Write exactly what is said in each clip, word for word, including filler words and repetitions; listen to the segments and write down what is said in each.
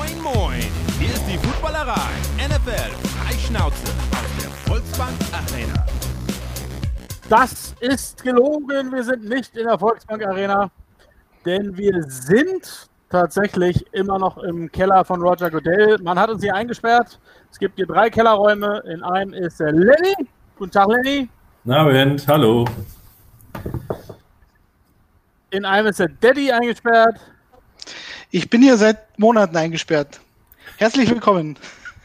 Moin Moin, hier ist die Footballerei. N F L Freischnauze aus der Volksbank Arena. Das ist gelogen, wir sind nicht in der Volksbank Arena, denn wir sind tatsächlich immer noch im Keller von Roger Goodell. Man hat uns hier eingesperrt. Es gibt hier drei Kellerräume. In einem ist der Lenny. Guten Tag, Lenny. Na, Abend, hallo. In einem ist der Daddy eingesperrt. Ich bin hier seit Monaten eingesperrt. Herzlich willkommen.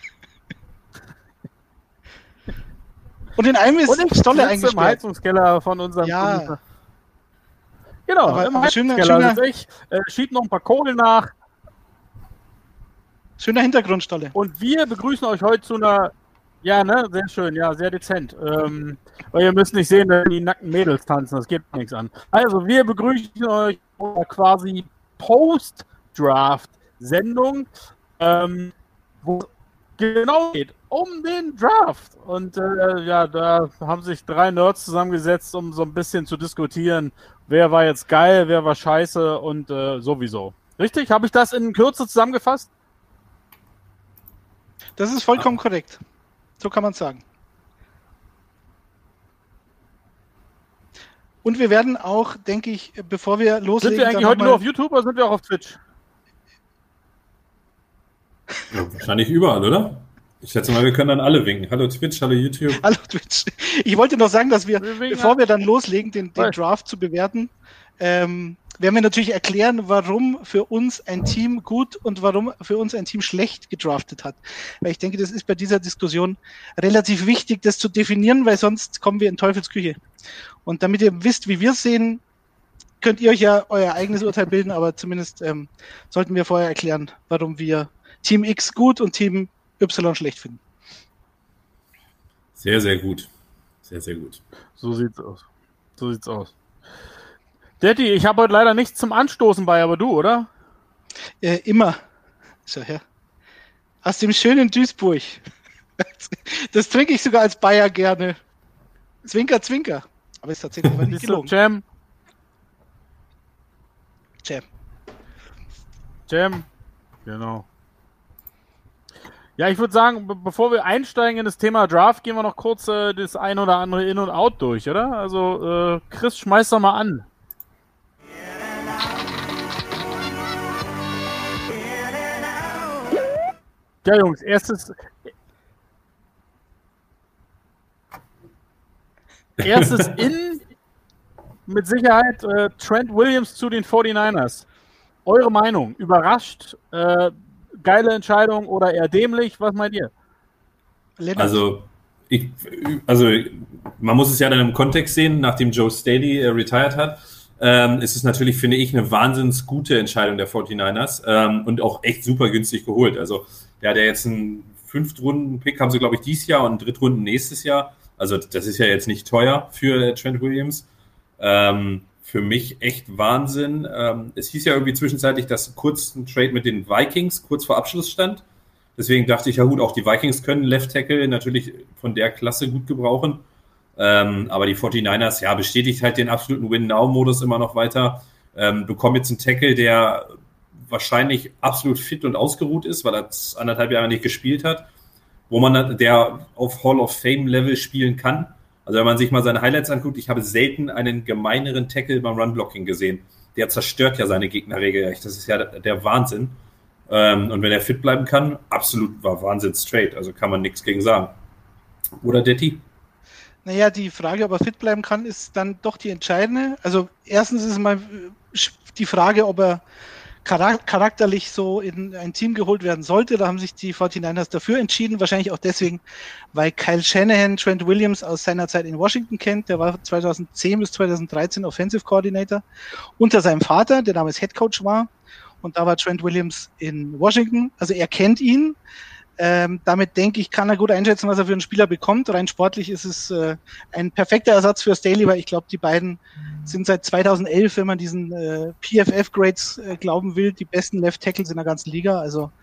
Und in einem ist Und ich Stolle sitze eingesperrt. im Heizungskeller von unserem Ja. Producer. Genau, Aber- im aber schöner- Heizungskeller schöner- sitze ich, äh, schieb noch ein paar Kohlen nach. Schöner Hintergrund, Stolle. Und wir begrüßen euch heute zu einer, ja, ne, sehr schön, ja, sehr dezent. Ähm, weil ihr müsst nicht sehen, dass die nackten Mädels tanzen, das geht nichts an. Also, wir begrüßen euch zu einer quasi Post-Draft-Sendung, ähm, wo es genau geht um den Draft. Und äh, ja, da haben sich drei Nerds zusammengesetzt, um so ein bisschen zu diskutieren, wer war jetzt geil, wer war scheiße und äh, sowieso. Richtig? Habe ich das in Kürze zusammengefasst? Das ist vollkommen korrekt. So kann man es sagen. Und wir werden auch, denke ich, bevor wir loslegen... Sind wir eigentlich dann heute noch nur mal- auf YouTube oder sind wir auch auf Twitch? Ja, wahrscheinlich überall, oder? Ich schätze mal, wir können dann alle winken. Hallo Twitch, hallo YouTube. Hallo Twitch. Ich wollte noch sagen, dass wir, Wir winken bevor ab. wir dann loslegen, den, den Voll. Draft zu bewerten, ähm, werden wir natürlich erklären, warum für uns ein Team gut und warum für uns ein Team schlecht gedraftet hat. Weil ich denke, das ist bei dieser Diskussion relativ wichtig, das zu definieren, weil sonst kommen wir in Teufelsküche. Und damit ihr wisst, wie wir es sehen, könnt ihr euch ja euer eigenes Urteil bilden, aber zumindest ähm, sollten wir vorher erklären, warum wir Team X gut und Team Y schlecht finden. Sehr, sehr gut. Sehr, sehr gut. So sieht's aus. So sieht's aus. Daddy, ich habe heute leider nichts zum Anstoßen bei, aber du, oder? Äh, immer. So, ja. Aus dem schönen Duisburg. Das trinke ich sogar als Bayer gerne. Zwinker, zwinker. Aber ist tatsächlich aber nicht Siehst du, gelogen. Jam, Jam. Jam. Genau. Ja, ich würde sagen, be bevor wir einsteigen in das Thema Draft, gehen wir noch kurz äh, das ein oder andere In- und Out durch, oder? Also, äh, Chris, schmeiß doch mal an. Ja, Jungs, erstes. Erstes In mit Sicherheit äh, Trent Williams zu den forty-niners. Eure Meinung? Überrascht? Äh, geile Entscheidung oder eher dämlich? Was meint ihr? Lennart. Also, ich, also, man muss es ja dann im Kontext sehen, nachdem Joe Staley äh, retired hat. Ähm, ist es natürlich, finde ich, eine wahnsinns gute Entscheidung der forty-niners ähm, und auch echt super günstig geholt. Also, der hat ja jetzt einen Fünftrunden-Pick, haben sie, glaube ich, dieses Jahr und einen Drittrunden nächstes Jahr. Also, das ist ja jetzt nicht teuer für äh, Trent Williams. Ähm, für mich echt Wahnsinn. Ähm, es hieß ja irgendwie zwischenzeitlich, dass kurz ein Trade mit den Vikings kurz vor Abschluss stand. Deswegen dachte ich, ja gut, auch die Vikings können Left Tackle natürlich von der Klasse gut gebrauchen. Ähm, aber die forty-niners, ja, bestätigt halt den absoluten Win-Now-Modus immer noch weiter. Ähm, bekommen jetzt einen Tackle, der wahrscheinlich absolut fit und ausgeruht ist, weil er anderthalb Jahre nicht gespielt hat, wo man, der auf Hall of Fame-Level spielen kann. Also wenn man sich mal seine Highlights anguckt, ich habe selten einen gemeineren Tackle beim Run-Blocking gesehen. Der zerstört ja seine Gegner regelrecht. Das ist ja der Wahnsinn. Ähm, und wenn er fit bleiben kann, absolut war Wahnsinn straight. Also kann man nichts gegen sagen. Oder Detti? Naja, die Frage, ob er fit bleiben kann, ist dann doch die entscheidende. Also erstens ist mal die Frage, ob er charakterlich so in ein Team geholt werden sollte. Da haben sich die forty-niners dafür entschieden. Wahrscheinlich auch deswegen, weil Kyle Shanahan Trent Williams aus seiner Zeit in Washington kennt. Der war zweitausendzehn bis zweitausenddreizehn Offensive Coordinator unter seinem Vater, der damals Head Coach war. Und da war Trent Williams in Washington. Also er kennt ihn. Ähm, damit denke ich, kann er gut einschätzen, was er für einen Spieler bekommt. Rein sportlich ist es äh, ein perfekter Ersatz für Staley, weil ich glaube, die beiden sind seit zweitausendelf, wenn man diesen äh, P F F-Grades äh, glauben will, die besten Left Tackles in der ganzen Liga. Also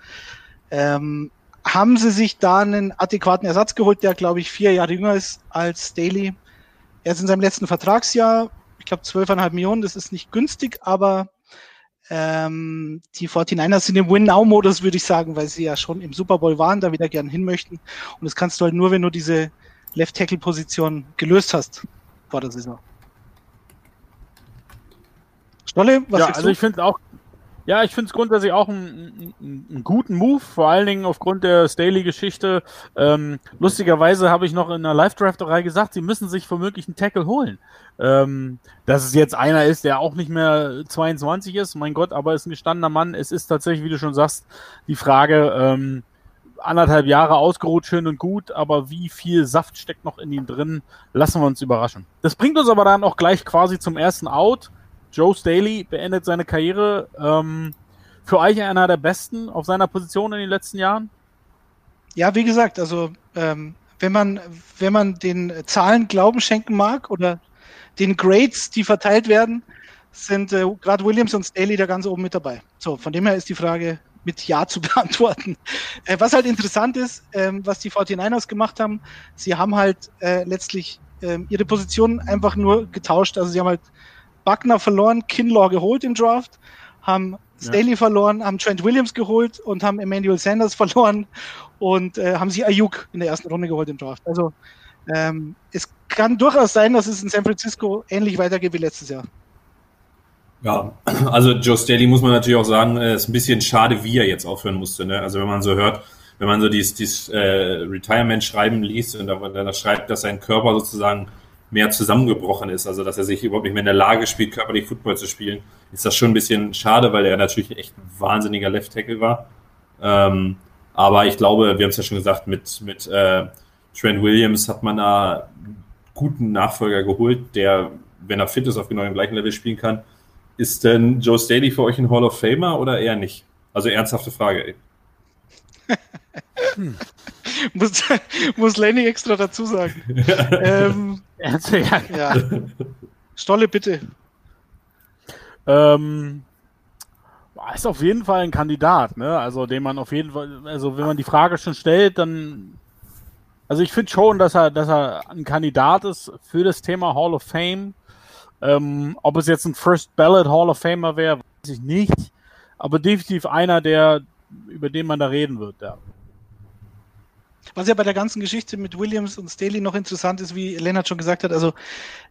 ähm, haben sie sich da einen adäquaten Ersatz geholt, der, glaube ich, vier Jahre jünger ist als Staley. Er ist in seinem letzten Vertragsjahr, ich glaube, zwölfeinhalb Millionen, das ist nicht günstig, aber Ähm, die forty-niners sind im Win-Now-Modus, würde ich sagen, weil sie ja schon im Super Bowl waren, da wieder gern hin möchten. Und das kannst du halt nur, wenn du diese Left-Tackle-Position gelöst hast vor der Saison. Stolle, was ja, sagst also du? ich finde auch, ja, ich finde es grundsätzlich auch einen, einen, einen guten Move, vor allen Dingen aufgrund der Staley-Geschichte. Ähm, lustigerweise habe ich noch in einer Live-Drafterei gesagt, sie müssen sich womöglich einen Tackle holen. Ähm, dass es jetzt einer ist, der auch nicht mehr zweiundzwanzig ist, mein Gott, aber ist ein gestandener Mann. Es ist tatsächlich, wie du schon sagst, die Frage, ähm, anderthalb Jahre ausgeruht, schön und gut, aber wie viel Saft steckt noch in ihm drin, lassen wir uns überraschen. Das bringt uns aber dann auch gleich quasi zum ersten Out. Joe Staley beendet seine Karriere. Ähm, für euch einer der Besten auf seiner Position in den letzten Jahren? Ja, wie gesagt, also ähm, wenn man wenn man den Zahlen Glauben schenken mag oder den Grades, die verteilt werden, sind äh, gerade Williams und Staley da ganz oben mit dabei. So, von dem her ist die Frage mit Ja zu beantworten. Äh, was halt interessant ist, ähm, was die forty-niners gemacht haben, sie haben halt äh, letztlich äh, ihre Position einfach nur getauscht. Also sie haben halt Buckner verloren, Kinlaw geholt im Draft, haben Staley ja. verloren, haben Trent Williams geholt und haben Emmanuel Sanders verloren und äh, haben sie Ayuk in der ersten Runde geholt im Draft. Also ähm, es kann durchaus sein, dass es in San Francisco ähnlich weitergeht wie letztes Jahr. Ja, also Joe Staley muss man natürlich auch sagen, ist ein bisschen schade, wie er jetzt aufhören musste. Ne? Also wenn man so hört, wenn man so dieses, dieses äh, Retirement-Schreiben liest und dann, dann schreibt, dass sein Körper sozusagen mehr zusammengebrochen ist, also dass er sich überhaupt nicht mehr in der Lage spielt, körperlich Football zu spielen, ist das schon ein bisschen schade, weil er natürlich echt ein wahnsinniger Left-Tackle war. Ähm, aber ich glaube, wir haben es ja schon gesagt, mit, mit äh, Trent Williams hat man da einen guten Nachfolger geholt, der, wenn er fit ist, auf genau dem gleichen Level spielen kann. Ist denn Joe Staley für euch ein Hall of Famer oder eher nicht? Also ernsthafte Frage, ey. hm. muss, muss Lenny extra dazu sagen. ähm, ja. Stolle, bitte. Ähm, ist auf jeden Fall ein Kandidat, ne? Also den man auf jeden Fall, also wenn man die Frage schon stellt, dann, also ich finde schon, dass er, dass er ein Kandidat ist für das Thema Hall of Fame. Ähm, ob es jetzt ein First Ballot Hall of Famer wäre, weiß ich nicht. Aber definitiv einer, der, über den man da reden wird, ja. Was ja bei der ganzen Geschichte mit Williams und Staley noch interessant ist, wie Lennart schon gesagt hat, also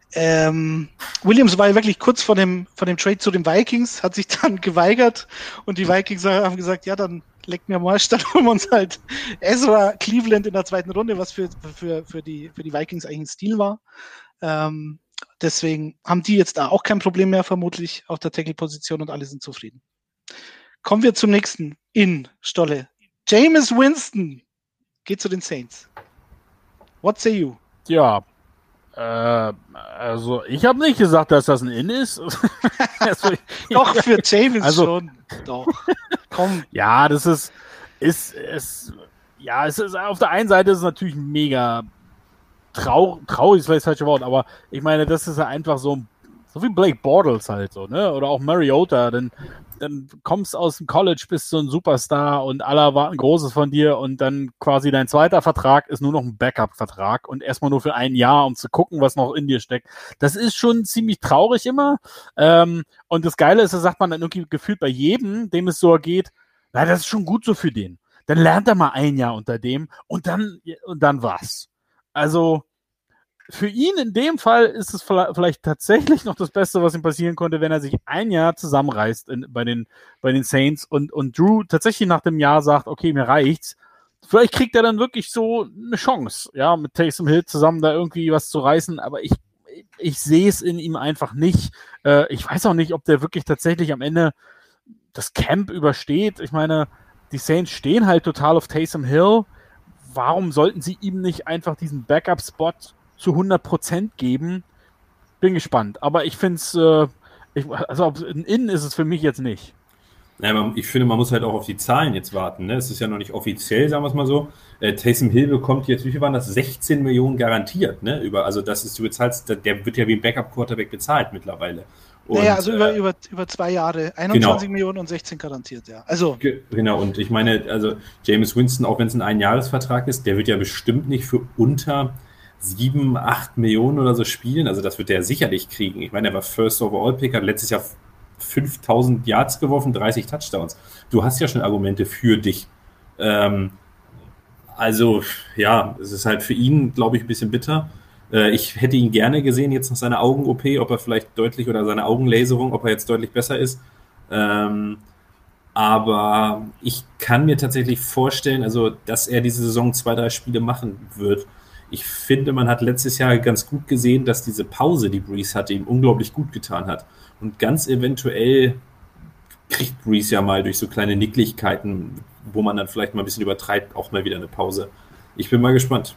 ähm, Williams war ja wirklich kurz vor dem, vor dem Trade zu den Vikings, hat sich dann geweigert und die Vikings haben gesagt, ja, dann leckt mir mal, statt um uns halt Ezra Cleveland in der zweiten Runde, was für, für, für, die, für die Vikings eigentlich ein Stil war. Ähm, deswegen haben die jetzt da auch kein Problem mehr, vermutlich auf der Tackle-Position und alle sind zufrieden. Kommen wir zum nächsten in Stolle. Jameis Winston geht zu den Saints. What say you? Ja, äh, also ich habe nicht gesagt, dass das ein In ist. also, Doch, für Jameis also, schon. Doch, komm. Ja, das ist, ist, ist, ja, es ist, auf der einen Seite ist es natürlich mega trau, traurig, ist vielleicht das falsche Wort, aber ich meine, das ist ja einfach so, so wie Blake Bortles halt so, ne, oder auch Mariota, denn dann kommst aus dem College, bist du ein Superstar und alle erwarten Großes von dir und dann quasi dein zweiter Vertrag ist nur noch ein Backup-Vertrag und erstmal nur für ein Jahr, um zu gucken, was noch in dir steckt. Das ist schon ziemlich traurig immer. Ähm, und das Geile ist, das sagt man dann irgendwie gefühlt bei jedem, dem es so geht, na, das ist schon gut so für den. Dann lernt er mal ein Jahr unter dem und dann, und dann was. Also, für ihn in dem Fall ist es vielleicht tatsächlich noch das Beste, was ihm passieren konnte, wenn er sich ein Jahr zusammenreißt in, bei den, bei den Saints und, und Drew tatsächlich nach dem Jahr sagt, okay, mir reicht's. Vielleicht kriegt er dann wirklich so eine Chance, ja, mit Taysom Hill zusammen da irgendwie was zu reißen, aber ich, ich sehe es in ihm einfach nicht. Äh, ich weiß auch nicht, ob der wirklich tatsächlich am Ende das Camp übersteht. Ich meine, die Saints stehen halt total auf Taysom Hill. Warum sollten sie ihm nicht einfach diesen Backup-Spot zu hundert Prozent geben? Bin gespannt. Aber ich finde es, äh, also ein In ist es für mich jetzt nicht. Ja, ich finde, man muss halt auch auf die Zahlen jetzt warten. Ne? Es ist ja noch nicht offiziell, sagen wir es mal so. Äh, Taysom Hill bekommt jetzt, wie viel waren das? sechzehn Millionen garantiert. Ne? Über, also das ist, du bezahlst, der wird ja wie ein Backup-Quarterback bezahlt mittlerweile. Und, naja, also über, äh, über, über zwei Jahre. einundzwanzig genau. Millionen und sechzehn garantiert, ja. Also. Genau, und ich meine, also Jameis Winston, auch wenn es ein Einjahresvertrag ist, der wird ja bestimmt nicht für unter sieben, acht Millionen oder so spielen. Also das wird der sicherlich kriegen. Ich meine, er war First Overall Pick, hat letztes Jahr fünftausend Yards geworfen, dreißig Touchdowns. Du hast ja schon Argumente für dich. Ähm, also, ja, es ist halt für ihn, glaube ich, ein bisschen bitter. Äh, ich hätte ihn gerne gesehen jetzt nach seiner Augen-O P, ob er vielleicht deutlich, oder seine Augenlaserung, ob er jetzt deutlich besser ist. Ähm, aber ich kann mir tatsächlich vorstellen, also, dass er diese Saison zwei, drei Spiele machen wird. Ich finde, man hat letztes Jahr ganz gut gesehen, dass diese Pause, die Brees hatte, ihm unglaublich gut getan hat. Und ganz eventuell kriegt Brees ja mal durch so kleine Nicklichkeiten, wo man dann vielleicht mal ein bisschen übertreibt, auch mal wieder eine Pause. Ich bin mal gespannt.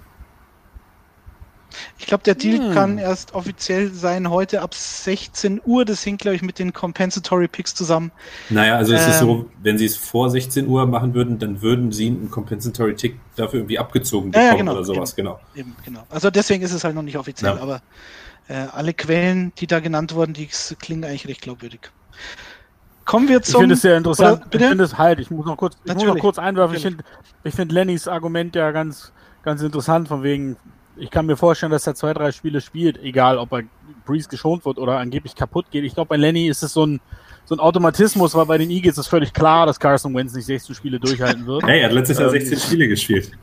Ich glaube, der Deal Hm. kann erst offiziell sein heute ab sechzehn Uhr. Das hängt, glaube ich, mit den Compensatory Picks zusammen. Naja, also es Ähm. ist so, wenn sie es vor sechzehn Uhr machen würden, dann würden sie einen Compensatory Tick dafür irgendwie abgezogen Ja, ja, bekommen genau, oder sowas, eben. genau. Eben, genau. Also deswegen ist es halt noch nicht offiziell, Ja. aber äh, alle Quellen, die da genannt wurden, die klingen eigentlich recht glaubwürdig. Kommen wir Ich zum... finde es sehr interessant. Oder, Ich bitte? finde es halt, ich muss noch kurz, ich muss noch Natürlich, kurz einwerfen. Ich natürlich. finde ich find Lennys Argument ja ganz, ganz interessant, von wegen, ich kann mir vorstellen, dass er zwei, drei Spiele spielt, egal ob er Brees geschont wird oder angeblich kaputt geht. Ich glaube, bei Lenny ist es so ein, so ein Automatismus, weil bei den Eagles ist völlig klar, dass Carson Wentz nicht sechzehn Spiele durchhalten wird. Hey, er hat letztes Jahr Ähm. sechzehn Spiele gespielt.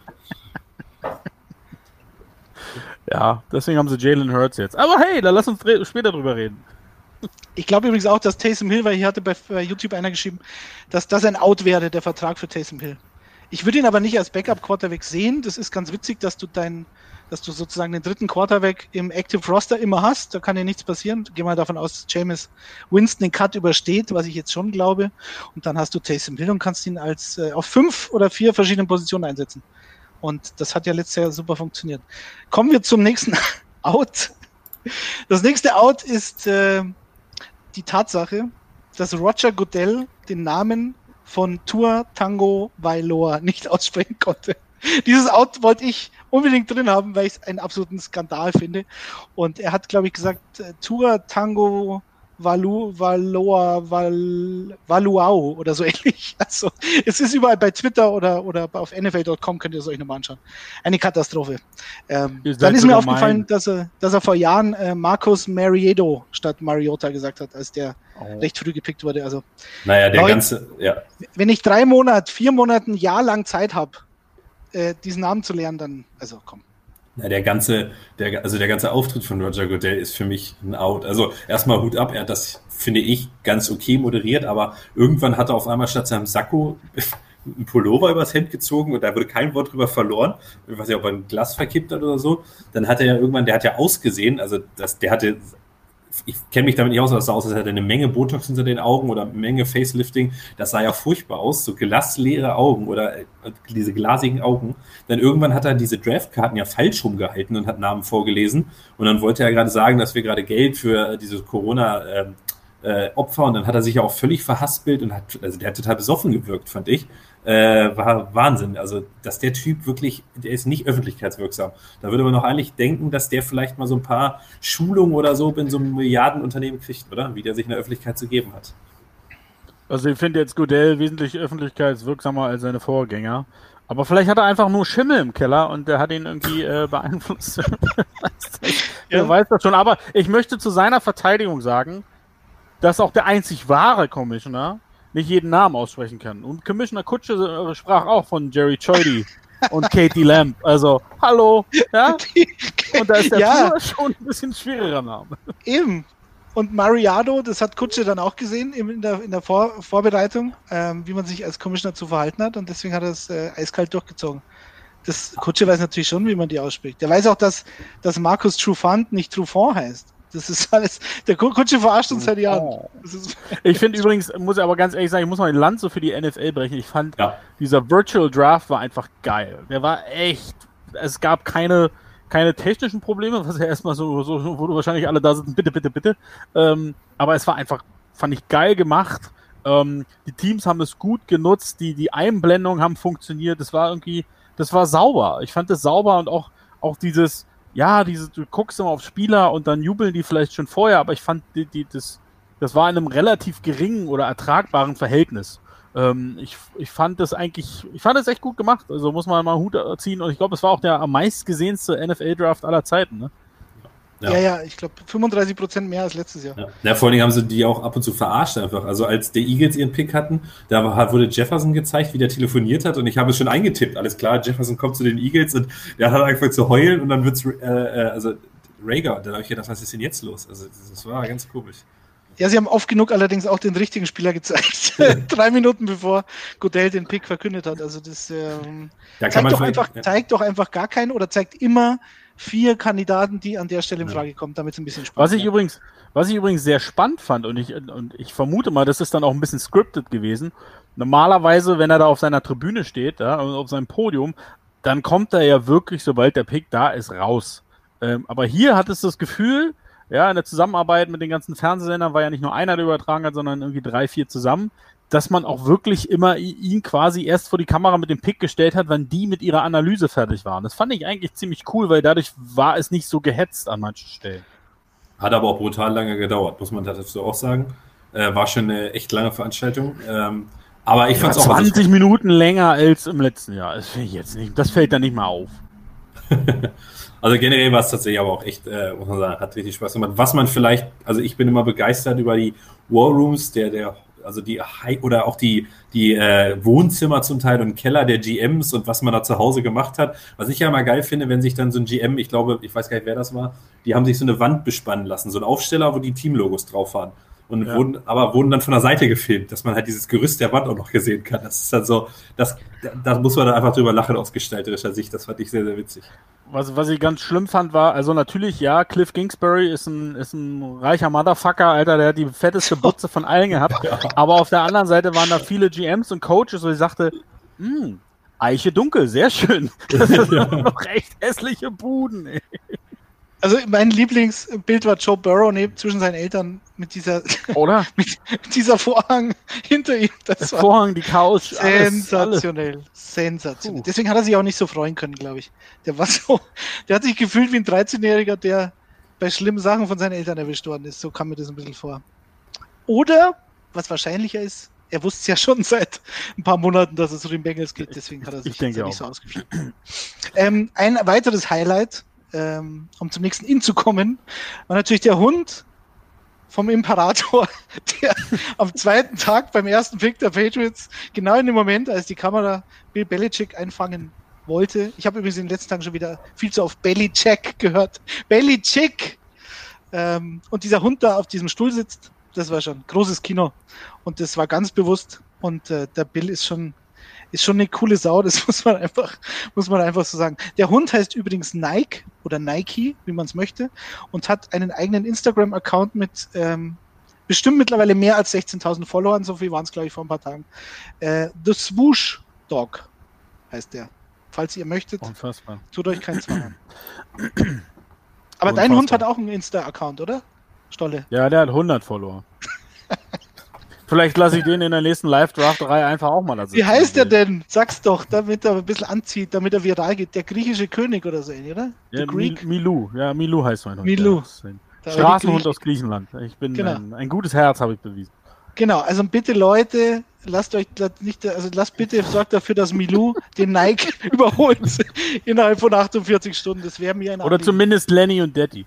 Ja, deswegen haben sie Jalen Hurts jetzt. Aber hey, da lass uns dre- später drüber reden. Ich glaube übrigens auch, dass Taysom Hill, weil hier hatte bei, bei YouTube einer geschrieben, dass das ein Out wäre, der Vertrag für Taysom Hill. Ich würde ihn aber nicht als Backup-Quarterback sehen. Das ist ganz witzig, dass du dein, dass du sozusagen den dritten Quarterback im Active Roster immer hast. Da kann ja nichts passieren. Geh mal davon aus, dass Jameis Winston den Cut übersteht, was ich jetzt schon glaube. Und dann hast du Taysom Hill und kannst ihn als äh, auf fünf oder vier verschiedenen Positionen einsetzen. Und das hat ja letztes Jahr super funktioniert. Kommen wir zum nächsten Out. Das nächste Out ist äh, die Tatsache, dass Roger Goodell den Namen von Tua Tango Vailoa nicht aussprechen konnte. Dieses Out wollte ich unbedingt drin haben, weil ich es einen absoluten Skandal finde. Und er hat, glaube ich, gesagt, äh, Tua Tango Valu, Valoa, Val, Valuau oder so ähnlich. Also es ist überall bei Twitter oder, oder auf N F L Punkt com, könnt ihr es euch nochmal anschauen. Eine Katastrophe. Ähm, Ihr seid dann ist so mir gemein. aufgefallen, dass er, dass er vor Jahren äh, Marcus Mariota statt Mariota gesagt hat, als der Oh. recht früh gepickt wurde. Also Naja, der Leute. ganze, ja. wenn ich drei Monate, vier Monate, ein Jahr lang Zeit habe, äh, diesen Namen zu lernen, dann, also komm. Na, der ganze, der, also der ganze Auftritt von Roger Goodell ist für mich ein Out. Also erstmal Hut ab, er hat das, finde ich, ganz okay moderiert, aber irgendwann hat er auf einmal statt seinem Sakko einen Pullover übers Hemd gezogen und da wurde kein Wort drüber verloren, was ja ob er ein Glas verkippt hat oder so. Dann hat er ja irgendwann, der hat ja ausgesehen, also das, der hatte, ich kenne mich damit nicht aus, aber es sah aus, als hätte er eine Menge Botox hinter den Augen oder eine Menge Facelifting. Das sah ja furchtbar aus, so glasleere Augen oder äh, diese glasigen Augen. Dann irgendwann hat er diese Draftkarten ja falsch rumgehalten und hat Namen vorgelesen. Und dann wollte er gerade sagen, dass wir gerade Geld für äh, diese Corona äh, äh, Opfer, und dann hat er sich ja auch völlig verhaspelt und hat, also der hat total besoffen gewirkt, fand ich. Äh, war Wahnsinn. Also, dass der Typ wirklich, der ist nicht öffentlichkeitswirksam. Da würde man noch eigentlich denken, dass der vielleicht mal so ein paar Schulungen oder so in so einem Milliardenunternehmen kriegt, oder? Wie der sich in der Öffentlichkeit zu geben hat. Also ich finde jetzt Goodell wesentlich öffentlichkeitswirksamer als seine Vorgänger. Aber vielleicht hat er einfach nur Schimmel im Keller und der hat ihn irgendwie äh, beeinflusst. Wer Ja. weiß das schon. Aber ich möchte zu seiner Verteidigung sagen, dass auch der einzig wahre Commissioner nicht jeden Namen aussprechen kann. Und Commissioner Kutsche äh, sprach auch von Jerry Choidy und Katie Lamb. Also, hallo, ja? Und da ist der Ja. Tua schon ein bisschen schwieriger Name. Eben. Und Mariado, das hat Kutsche dann auch gesehen im- in der, in der Vor Vorbereitung, ähm, wie man sich als Commissioner zu verhalten hat, und deswegen hat er es äh, eiskalt durchgezogen. Das Kutsche weiß natürlich schon, wie man die ausspricht. Der weiß auch, dass, dass Markus Trufant nicht Trufant heißt. Das ist alles. Der Kutsche verarscht uns seit Jahren. Das ist, Ich finde übrigens, muss ich aber ganz ehrlich sagen, ich muss mal ein Land so für die N F L brechen. Ich fand, Ja. dieser Virtual Draft war einfach geil. Der war echt, es gab keine, keine technischen Probleme, was ja erstmal so, so, wo du wahrscheinlich alle da sitzen, bitte, bitte, bitte. Ähm, aber es war einfach, fand ich geil gemacht. Ähm, die Teams haben es gut genutzt, die, die Einblendungen haben funktioniert. Das war irgendwie, das war sauber. Ich fand das sauber und auch, auch dieses, ja, diese, du guckst immer auf Spieler und dann jubeln die vielleicht schon vorher, aber ich fand, die, die, das, das war in einem relativ geringen oder ertragbaren Verhältnis. Ähm, ich, ich fand das eigentlich, ich fand das echt gut gemacht. Also muss man mal einen Hut ziehen und ich glaube, es war auch der am meistgesehenste N F L-Draft aller Zeiten. Ne? Ja, ja, ja ich glaube fünfunddreißig Prozent mehr als letztes Jahr. Ja. ja, vor allen Dingen haben sie die auch ab und zu verarscht einfach. Also als die Eagles ihren Pick hatten, da war, wurde Jefferson gezeigt, wie der telefoniert hat und ich habe es schon eingetippt. Alles klar, Jefferson kommt zu den Eagles und der hat angefangen zu heulen und dann wird's, äh, also Rager, dann habe ich gedacht, was ist denn jetzt los? Also das war ganz komisch. Ja, sie haben oft genug allerdings auch den richtigen Spieler gezeigt. Drei Minuten bevor Goodell den Pick verkündet hat. Also das ähm, da zeigt, doch einfach, ja. zeigt doch einfach gar keinen oder zeigt immer vier Kandidaten, die an der Stelle in Frage kommen, damit es ein bisschen spannend was ich übrigens, was ich übrigens sehr spannend fand und ich, und ich vermute mal, das ist dann auch ein bisschen scripted gewesen. Normalerweise, wenn er da auf seiner Tribüne steht, ja, auf seinem Podium, dann kommt er ja wirklich, sobald der Pick da ist, raus. Ähm, aber hier hat es das Gefühl, ja, in der Zusammenarbeit mit den ganzen Fernsehsendern war ja nicht nur einer, der übertragen hat, sondern irgendwie drei, vier zusammen, dass man auch wirklich immer ihn quasi erst vor die Kamera mit dem Pick gestellt hat, wenn die mit ihrer Analyse fertig waren. Das fand ich eigentlich ziemlich cool, weil dadurch war es nicht so gehetzt an manchen Stellen. Hat aber auch brutal lange gedauert, muss man dazu auch sagen. Äh, war schon eine echt lange Veranstaltung. Ähm, aber ich ja, fand es auch... zwanzig also Minuten länger als im letzten Jahr. Das, ich jetzt nicht, das fällt dann nicht mal auf. Also generell war es tatsächlich aber auch echt, äh, muss man sagen, hat richtig Spaß gemacht. Was man vielleicht, also ich bin immer begeistert über die War Rooms, der, der, also die, oder auch die, die äh, Wohnzimmer zum Teil und Keller der G Ms und was man da zu Hause gemacht hat. Was ich ja immer geil finde, wenn sich dann so ein G M, ich glaube, ich weiß gar nicht, wer das war, die haben sich so eine Wand bespannen lassen, so ein Aufsteller, wo die Teamlogos drauf waren. Und ja. wurden, aber wurden dann von der Seite gefilmt, dass man halt dieses Gerüst der Wand auch noch gesehen kann. Das ist dann so, das, da muss man dann einfach drüber lachen aus gestalterischer Sicht. Das fand ich sehr, sehr witzig. Was, was ich ganz schlimm fand, war, also natürlich, ja, Cliff Kingsbury ist ein, ist ein reicher Motherfucker, Alter, der hat die fetteste Butze von allen gehabt. Ja. Aber auf der anderen Seite waren da viele G Ms und Coaches, wo ich sagte, hm, Eiche dunkel, sehr schön. Das sind ja. noch echt hässliche Buden, ey. Also mein Lieblingsbild war Joe Burrow neben zwischen seinen Eltern mit dieser Oder? mit dieser Vorhang hinter ihm. Das Der war Vorhang, die Couch, sensationell, alles. sensationell. Puh. Deswegen hat er sich auch nicht so freuen können, glaube ich. Der war so, der hat sich gefühlt wie ein dreizehnjähriger, der bei schlimmen Sachen von seinen Eltern erwischt worden ist. So kam mir das ein bisschen vor. Oder, was wahrscheinlicher ist, er wusste es ja schon seit ein paar Monaten, dass es zu den Bengals geht, deswegen hat er sich nicht so ausgeführt. ähm, ein weiteres Highlight, Ähm, um zum nächsten In zu kommen, war natürlich der Hund vom Imperator, der am zweiten Tag beim ersten Pick der Patriots, genau in dem Moment, als die Kamera Bill Belichick einfangen wollte. Ich habe übrigens in den letzten Tagen schon wieder viel zu oft Belichick gehört. Belichick! Ähm, und dieser Hund da auf diesem Stuhl sitzt, das war schon großes Kino. Und das war ganz bewusst. Und äh, der Bill ist schon Ist schon eine coole Sau, das muss man einfach, muss man einfach so sagen. Der Hund heißt übrigens Nike oder Nike, wie man es möchte, und hat einen eigenen Instagram-Account mit ähm, bestimmt mittlerweile mehr als sechzehntausend Followern, so viel waren es, glaube ich, vor ein paar Tagen. Äh, The Swoosh Dog heißt der. Falls ihr möchtet, Unfassbar. tut euch keinen Zwang an. Aber Unfassbar. Dein Hund hat auch einen Insta-Account, oder? Stolle? Ja, der hat hundert Follower. Vielleicht lasse ich den in der nächsten Live-Draft-Reihe einfach auch mal da sitzen. Wie heißt der denn? Sag's doch, damit er ein bisschen anzieht, damit er viral geht. Der griechische König oder so, oder? Ja, Greek? Milou. Ja, Milou heißt mein Hund. Milou. Ja, Straßenhund aus Griechenland. Ich bin genau. ein, ein gutes Herz, habe ich bewiesen. Genau, also bitte Leute, lasst euch nicht, also lasst bitte, sorgt dafür, dass Milou den Nike überholt innerhalb von achtundvierzig Stunden. Das wäre mir ein Oder Anliegen. Zumindest Lenny und Daddy.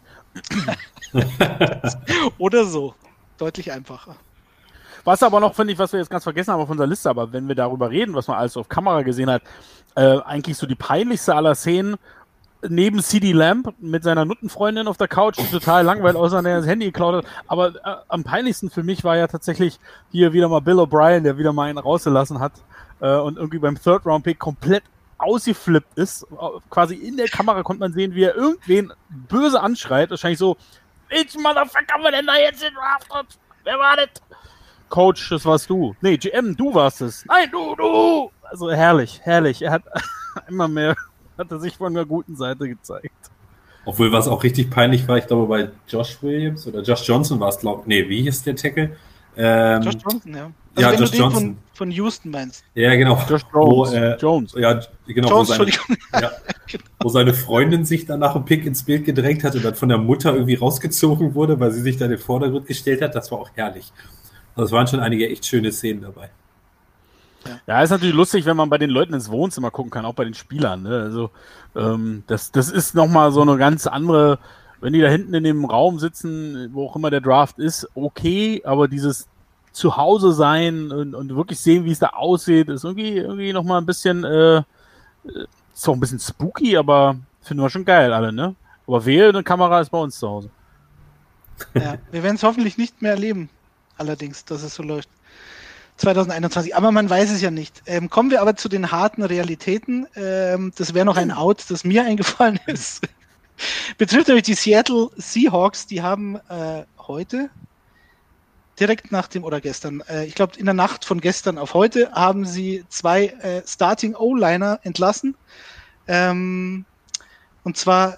Oder so. Deutlich einfacher. Was aber noch, finde ich, was wir jetzt ganz vergessen haben auf unserer Liste, aber wenn wir darüber reden, was man alles auf Kamera gesehen hat, äh, eigentlich so die peinlichste aller Szenen, neben CeeDee Lamb mit seiner Nuttenfreundin auf der Couch, die total langweilig aussah, der das Handy geklaut hat, aber äh, am peinlichsten für mich war ja tatsächlich hier wieder mal Bill O'Brien, der wieder mal einen rausgelassen hat äh, und irgendwie beim Third-Round-Pick komplett ausgeflippt ist. Quasi in der Kamera konnte man sehen, wie er irgendwen böse anschreit, wahrscheinlich so, ich Motherfucker, wer denn da jetzt gedraftet? Wer war das? Coach, das warst du. Nee, G M, du warst es. Nein, du, du! Also herrlich, herrlich. Er hat immer mehr, hat er sich von der guten Seite gezeigt. Obwohl, was auch richtig peinlich war, ich glaube bei Josh Williams oder Josh Johnson war es, glaube ich. Nee, wie hieß der Tackle? Ähm, Josh Johnson, ja. Also ja, wenn Josh du den Johnson. Von, von Houston meinst. Ja, genau. Josh Jones. Wo, äh, Jones. Ja, genau. Jones, wo, seine, Entschuldigung. ja, genau. Wo seine Freundin sich dann nach dem Pick ins Bild gedrängt hat und dann von der Mutter irgendwie rausgezogen wurde, weil sie sich da in den Vordergrund gestellt hat. Das war auch herrlich. Also es waren schon einige echt schöne Szenen dabei. Ja. ja, ist natürlich lustig, wenn man bei den Leuten ins Wohnzimmer gucken kann, auch bei den Spielern. Ne? Also ähm, das, das ist nochmal so eine ganz andere wenn die da hinten in dem Raum sitzen, wo auch immer der Draft ist, okay, aber dieses Zuhause sein und, und wirklich sehen, wie es da aussieht, ist irgendwie, irgendwie nochmal ein bisschen, äh, ist auch ein bisschen spooky, aber finden wir schon geil alle, ne? Aber wehe, eine Kamera ist bei uns zu Hause. Ja, wir werden es hoffentlich nicht mehr erleben, allerdings, dass es so läuft. zwanzig einundzwanzig, aber man weiß es ja nicht. Ähm, kommen wir aber zu den harten Realitäten. Ähm, das wäre noch ein Out, das mir eingefallen ist. Betrifft nämlich die Seattle Seahawks, die haben äh, heute, direkt nach dem, oder gestern, äh, ich glaube in der Nacht von gestern auf heute, haben sie zwei äh, Starting O-Liner entlassen. Ähm, und zwar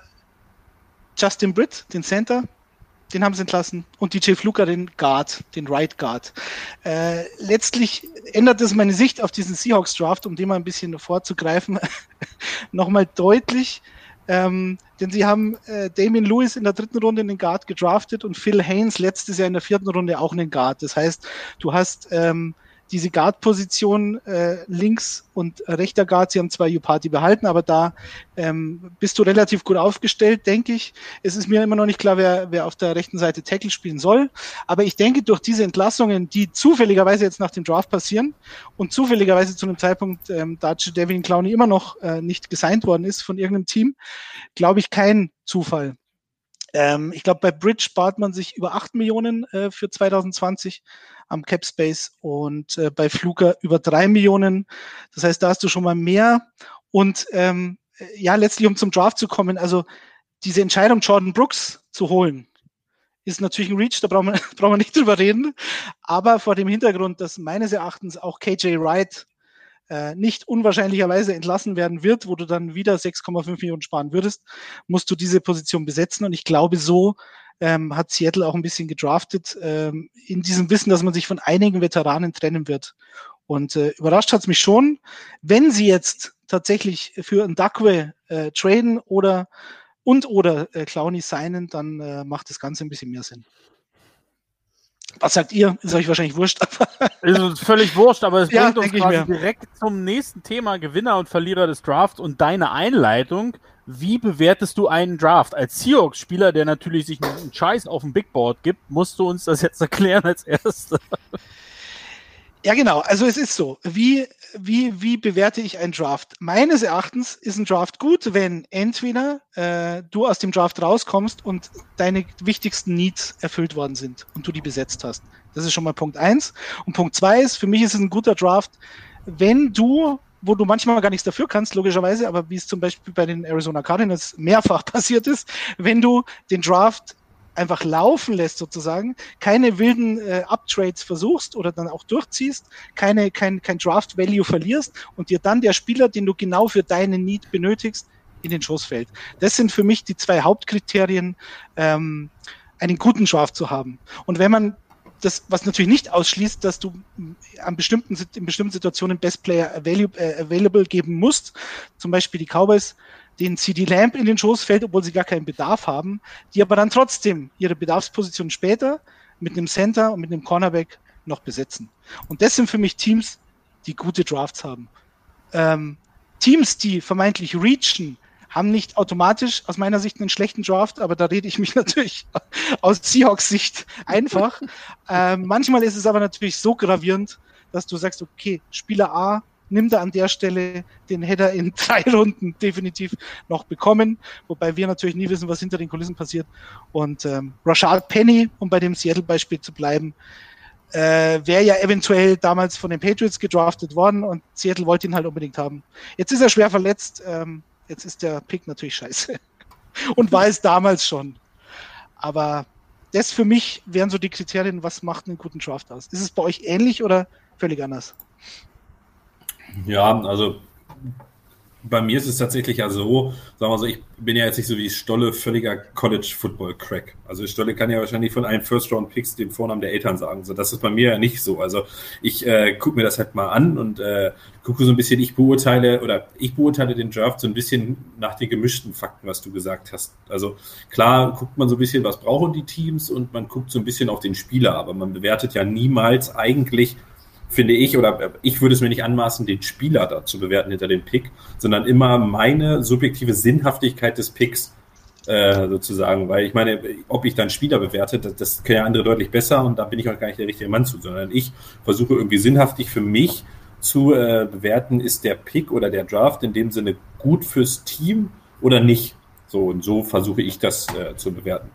Justin Britt, den Center, den haben sie entlassen, und D J Fluker, den Guard, den Right Guard. Äh, letztlich ändert das meine Sicht auf diesen Seahawks-Draft, um den mal ein bisschen vorzugreifen, nochmal deutlich. Ähm, denn sie haben äh, Damian Lewis in der dritten Runde in den Guard gedraftet und Phil Haynes letztes Jahr in der vierten Runde auch in den Guard. Das heißt, du hast ähm, diese Guard-Position äh, links und rechter Guard, sie haben zwar Upati behalten, aber da ähm, bist du relativ gut aufgestellt, denke ich. Es ist mir immer noch nicht klar, wer, wer auf der rechten Seite Tackle spielen soll, aber ich denke, durch diese Entlassungen, die zufälligerweise jetzt nach dem Draft passieren und zufälligerweise zu einem Zeitpunkt, ähm, da Devin Clowney immer noch äh, nicht gesigned worden ist von irgendeinem Team, glaube ich, kein Zufall. Ähm, ich glaube, bei Bridge spart man sich über acht Millionen äh, für zwanzig zwanzig am Cap Space und äh, bei Fluker über drei Millionen. Das heißt, da hast du schon mal mehr. Und ähm, ja, letztlich, um zum Draft zu kommen, also diese Entscheidung, Jordan Brooks zu holen, ist natürlich ein Reach, da brauchen wir, brauchen wir nicht drüber reden. Aber vor dem Hintergrund, dass meines Erachtens auch K J Wright äh, nicht unwahrscheinlicherweise entlassen werden wird, wo du dann wieder sechs Komma fünf Millionen sparen würdest, musst du diese Position besetzen. Und ich glaube, so ähm, hat Seattle auch ein bisschen gedraftet, ähm, in diesem Wissen, dass man sich von einigen Veteranen trennen wird. Und äh, überrascht hat es mich schon, wenn sie jetzt tatsächlich für Ndakwe äh, traden oder und oder äh, Clowney signen, dann äh, macht das Ganze ein bisschen mehr Sinn. Was sagt ihr? Ist euch wahrscheinlich wurscht. Ist uns völlig wurscht, aber es Ja, bringt uns denk ich quasi mir. direkt zum nächsten Thema, Gewinner und Verlierer des Drafts und deine Einleitung. Wie bewertest du einen Draft? Als Seahawks-Spieler, der natürlich sich einen Scheiß auf dem Big Board gibt, musst du uns das jetzt erklären als Erster. Ja, genau. Also es ist so. Wie, wie, wie bewerte ich einen Draft? Meines Erachtens ist ein Draft gut, wenn entweder äh, du aus dem Draft rauskommst und deine wichtigsten Needs erfüllt worden sind und du die besetzt hast. Das ist schon mal Punkt eins. Und Punkt zwei ist, für mich ist es ein guter Draft, wenn du, wo du manchmal gar nichts dafür kannst, logischerweise, aber wie es zum Beispiel bei den Arizona Cardinals mehrfach passiert ist, wenn du den Draft einfach laufen lässt sozusagen, keine wilden äh, Uptrades versuchst oder dann auch durchziehst, keine, kein, kein Draft-Value verlierst und dir dann der Spieler, den du genau für deine Need benötigst, in den Schoß fällt. Das sind für mich die zwei Hauptkriterien, ähm, einen guten Draft zu haben. Und wenn man das, was natürlich nicht ausschließt, dass du an bestimmten, in bestimmten Situationen Best Player available, äh, available geben musst, zum Beispiel die Cowboys, den C D Lamb in den Schoß fällt, obwohl sie gar keinen Bedarf haben, die aber dann trotzdem ihre Bedarfsposition später mit einem Center und mit einem Cornerback noch besetzen. Und das sind für mich Teams, die gute Drafts haben. Ähm, Teams, die vermeintlich reachen, haben nicht automatisch aus meiner Sicht einen schlechten Draft, aber da rede ich mich natürlich aus Seahawks Sicht einfach. Ähm, manchmal ist es aber natürlich so gravierend, dass du sagst, okay, Spieler A, nimm da an der Stelle, den hätte er in drei Runden definitiv noch bekommen, wobei wir natürlich nie wissen, was hinter den Kulissen passiert. Und ähm, Rashad Penny, um bei dem Seattle-Beispiel zu bleiben, äh, wäre ja eventuell damals von den Patriots gedraftet worden und Seattle wollte ihn halt unbedingt haben. Jetzt ist er schwer verletzt, ähm, jetzt ist der Pick natürlich scheiße. Und war es damals schon. Aber das für mich wären so die Kriterien, was macht einen guten Draft aus. Ist es bei euch ähnlich oder völlig anders? Ja, also bei mir ist es tatsächlich ja so, sagen wir so, ich bin ja jetzt nicht so wie Stolle völliger College-Football-Crack. Also Stolle kann ja wahrscheinlich von einem First-Round-Picks den Vornamen der Eltern sagen. So, das ist bei mir ja nicht so. Also ich äh, gucke mir das halt mal an und äh, gucke so ein bisschen, ich beurteile oder ich beurteile den Draft so ein bisschen nach den gemischten Fakten, was du gesagt hast. Also klar guckt man so ein bisschen, was brauchen die Teams und man guckt so ein bisschen auf den Spieler, aber man bewertet ja niemals eigentlich, finde ich, oder ich würde es mir nicht anmaßen, den Spieler da zu bewerten hinter dem Pick, sondern immer meine subjektive Sinnhaftigkeit des Picks äh, sozusagen, weil ich meine, ob ich dann Spieler bewerte, das, das können ja andere deutlich besser und da bin ich auch gar nicht der richtige Mann zu, sondern ich versuche irgendwie sinnhaftig für mich zu äh, bewerten, ist der Pick oder der Draft in dem Sinne gut fürs Team oder nicht. So und so versuche ich das äh, zu bewerten.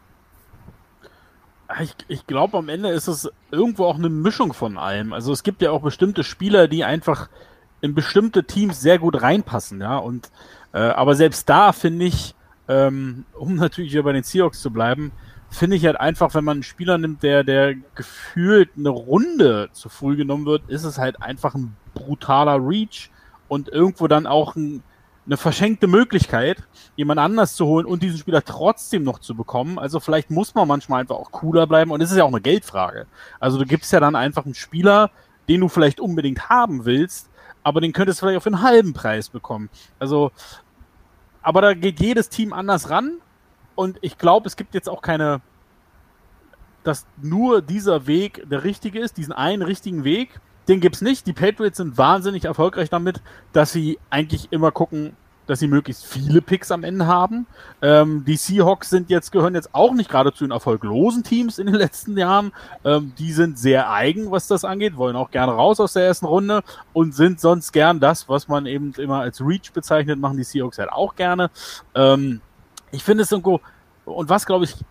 Ich, ich glaube, am Ende ist es irgendwo auch eine Mischung von allem. Also es gibt ja auch bestimmte Spieler, die einfach in bestimmte Teams sehr gut reinpassen, ja. Und äh, aber selbst da finde ich, ähm, um natürlich hier bei den Seahawks zu bleiben, finde ich halt einfach, wenn man einen Spieler nimmt, der, der gefühlt eine Runde zu früh genommen wird, ist es halt einfach ein brutaler Reach und irgendwo dann auch ein, eine verschenkte Möglichkeit, jemand anders zu holen und diesen Spieler trotzdem noch zu bekommen. Also vielleicht muss man manchmal einfach auch cooler bleiben und es ist ja auch eine Geldfrage. Also du gibst ja dann einfach einen Spieler, den du vielleicht unbedingt haben willst, aber den könntest du vielleicht auch für einen halben Preis bekommen. Also, aber da geht jedes Team anders ran. Und ich glaube, es gibt jetzt auch keine, dass nur dieser Weg der richtige ist, diesen einen richtigen Weg, den gibt's nicht. Die Patriots sind wahnsinnig erfolgreich damit, dass sie eigentlich immer gucken, dass sie möglichst viele Picks am Ende haben. Ähm, die Seahawks sind jetzt, gehören jetzt auch nicht gerade zu den erfolglosen Teams in den letzten Jahren. Ähm, die sind sehr eigen, was das angeht, wollen auch gerne raus aus der ersten Runde und sind sonst gern das, was man eben immer als Reach bezeichnet, machen die Seahawks halt auch gerne. Ähm, Ich finde es irgendwo, und was glaube ich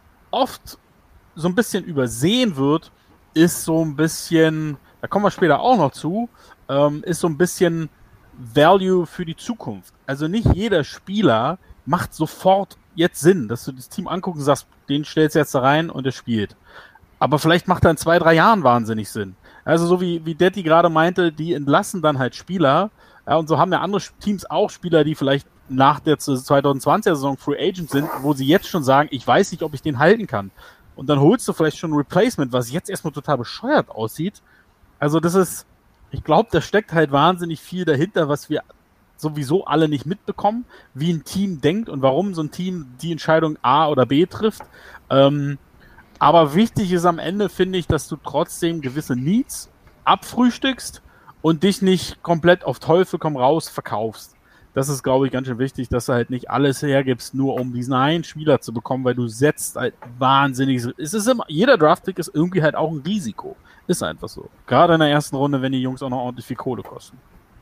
oft so ein bisschen übersehen wird, ist so ein bisschen, da kommen wir später auch noch zu, ähm, ist so ein bisschen Value für die Zukunft. Also nicht jeder Spieler macht sofort jetzt Sinn, dass du das Team anguckst und sagst, den stellst du jetzt da rein und der spielt. Aber vielleicht macht er in zwei, drei Jahren wahnsinnig Sinn. Also so wie, wie Detti gerade meinte, die entlassen dann halt Spieler, ja, und so haben ja andere Teams auch Spieler, die vielleicht nach der zwanzig zwanziger Saison Free Agent sind, wo sie jetzt schon sagen, ich weiß nicht, ob ich den halten kann. Und dann holst du vielleicht schon ein Replacement, was jetzt erstmal total bescheuert aussieht. Also das ist, ich glaube, da steckt halt wahnsinnig viel dahinter, was wir sowieso alle nicht mitbekommen, wie ein Team denkt und warum so ein Team die Entscheidung A oder B trifft. Ähm, aber wichtig ist am Ende, finde ich, dass du trotzdem gewisse Needs abfrühstückst und dich nicht komplett auf Teufel komm raus verkaufst. Das ist, glaube ich, ganz schön wichtig, dass du halt nicht alles hergibst, nur um diesen einen Spieler zu bekommen, weil du setzt halt wahnsinnig. Es ist immer, jeder Draft-Pick ist irgendwie halt auch ein Risiko. Ist einfach so. Gerade in der ersten Runde, wenn die Jungs auch noch ordentlich viel Kohle kosten.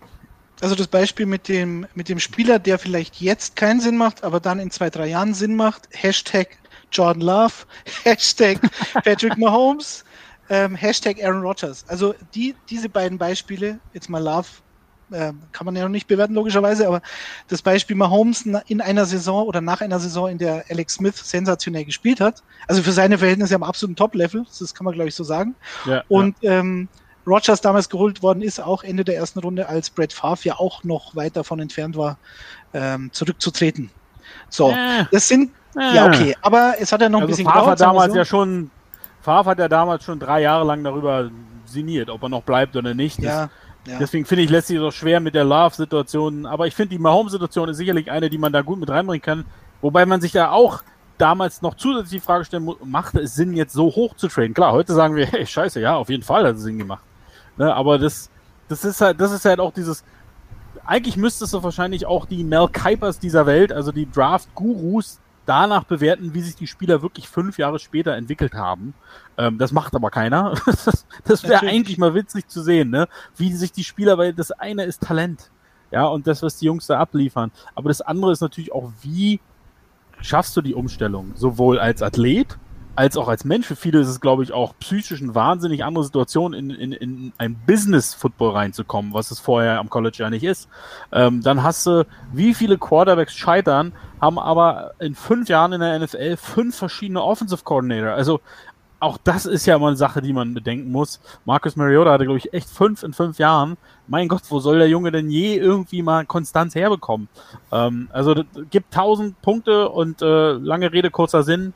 Also das Beispiel mit dem, mit dem Spieler, der vielleicht jetzt keinen Sinn macht, aber dann in zwei, drei Jahren Sinn macht. Hashtag Jordan Love, Hashtag Patrick Mahomes, ähm, Hashtag Aaron Rodgers. Also die, diese beiden Beispiele, jetzt mal Love, kann man ja noch nicht bewerten, logischerweise, aber das Beispiel Mahomes in einer Saison oder nach einer Saison, in der Alex Smith sensationell gespielt hat, also für seine Verhältnisse am absoluten Top-Level, das kann man, glaube ich, so sagen. Ja, und ja. Ähm, Rodgers damals geholt worden ist, auch Ende der ersten Runde, als Brett Favre ja auch noch weit davon entfernt war, ähm, zurückzutreten. So, äh, das sind, äh. ja okay, aber es hat ja noch ein also bisschen Favre gedauert. Hat damals so. ja schon, Favre hat ja damals schon drei Jahre lang darüber sinniert, ob er noch bleibt oder nicht. Ja. Ja. Deswegen finde ich, lässt sich doch schwer mit der Love-Situation, aber ich finde, die Mahomes-Situation ist sicherlich eine, die man da gut mit reinbringen kann, wobei man sich ja auch damals noch zusätzlich die Frage stellen muss, macht es Sinn, jetzt so hoch zu traden? Klar, heute sagen wir, hey, scheiße, ja, auf jeden Fall hat es Sinn gemacht. Ne, aber das, das ist halt, das ist halt auch dieses, eigentlich müsstest du wahrscheinlich auch die Mel Kipers dieser Welt, also die Draft-Gurus, danach bewerten, wie sich die Spieler wirklich fünf Jahre später entwickelt haben. Ähm, das macht aber keiner. Das, das wäre eigentlich mal witzig zu sehen, ne? Wie sich die Spieler, weil das eine ist Talent, ja, und das, was die Jungs da abliefern. Aber das andere ist natürlich auch, wie schaffst du die Umstellung? Sowohl als Athlet, als auch als Mensch. Für viele ist es, glaube ich, auch psychisch eine wahnsinnig andere Situation, in, in, in ein Business-Football reinzukommen, was es vorher am College ja nicht ist. Ähm, dann hast du, wie viele Quarterbacks scheitern, haben aber in fünf Jahren in der N F L fünf verschiedene Offensive Coordinator. Also auch das ist ja mal eine Sache, die man bedenken muss. Marcus Mariota hatte, glaube ich, echt fünf in fünf Jahren. Mein Gott, wo soll der Junge denn je irgendwie mal Konstanz herbekommen? Ähm, also das gibt tausend Punkte und äh, lange Rede, kurzer Sinn.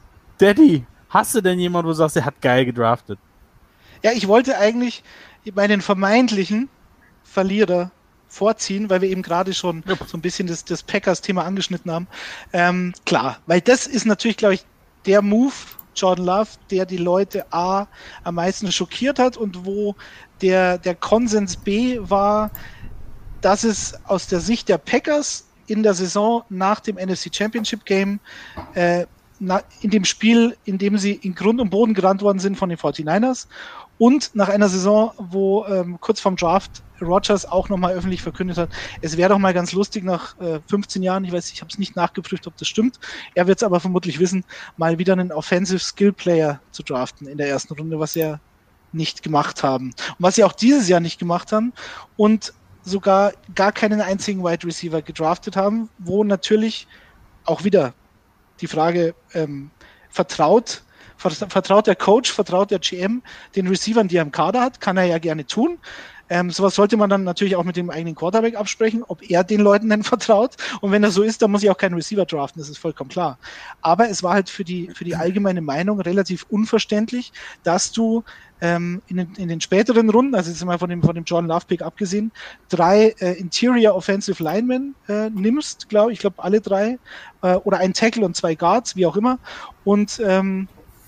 Daddy, hast du denn jemanden, wo du sagst, der hat geil gedraftet? Ja, ich wollte eigentlich bei den vermeintlichen Verlierer vorziehen, weil wir eben gerade schon ja. so ein bisschen das, das Packers-Thema angeschnitten haben. Ähm, klar, weil das ist natürlich, glaube ich, der Move, Jordan Love, der die Leute A am meisten schockiert hat und wo der, der Konsens B war, dass es aus der Sicht der Packers in der Saison nach dem N F C Championship Game, äh, na, in dem Spiel, in dem sie in Grund und Boden gerannt worden sind von den forty-niners und nach einer Saison, wo ähm, kurz vorm Draft Rodgers auch nochmal öffentlich verkündet hat, es wäre doch mal ganz lustig nach äh, fünfzehn Jahren, ich weiß, ich habe es nicht nachgeprüft, ob das stimmt, er wird es aber vermutlich wissen, mal wieder einen Offensive Skill Player zu draften in der ersten Runde, was er nicht gemacht haben. Und was sie auch dieses Jahr nicht gemacht haben und sogar gar keinen einzigen Wide Receiver gedraftet haben, wo natürlich auch wieder die Frage, ähm, vertraut, vertraut der Coach, vertraut der G M den Receivern, die er im Kader hat, kann er ja gerne tun. Ähm, sowas sollte man dann natürlich auch mit dem eigenen Quarterback absprechen, ob er den Leuten denn vertraut. Und wenn das so ist, dann muss ich auch keinen Receiver draften, das ist vollkommen klar. Aber es war halt für die, für die allgemeine Meinung relativ unverständlich, dass du ähm, in, den, in den späteren Runden, also jetzt mal von dem, von dem Jordan Love Pick abgesehen, drei äh, Interior Offensive Linemen äh, nimmst, glaube ich, ich glaube alle drei, äh, oder ein Tackle und zwei Guards, wie auch immer. Und ähm,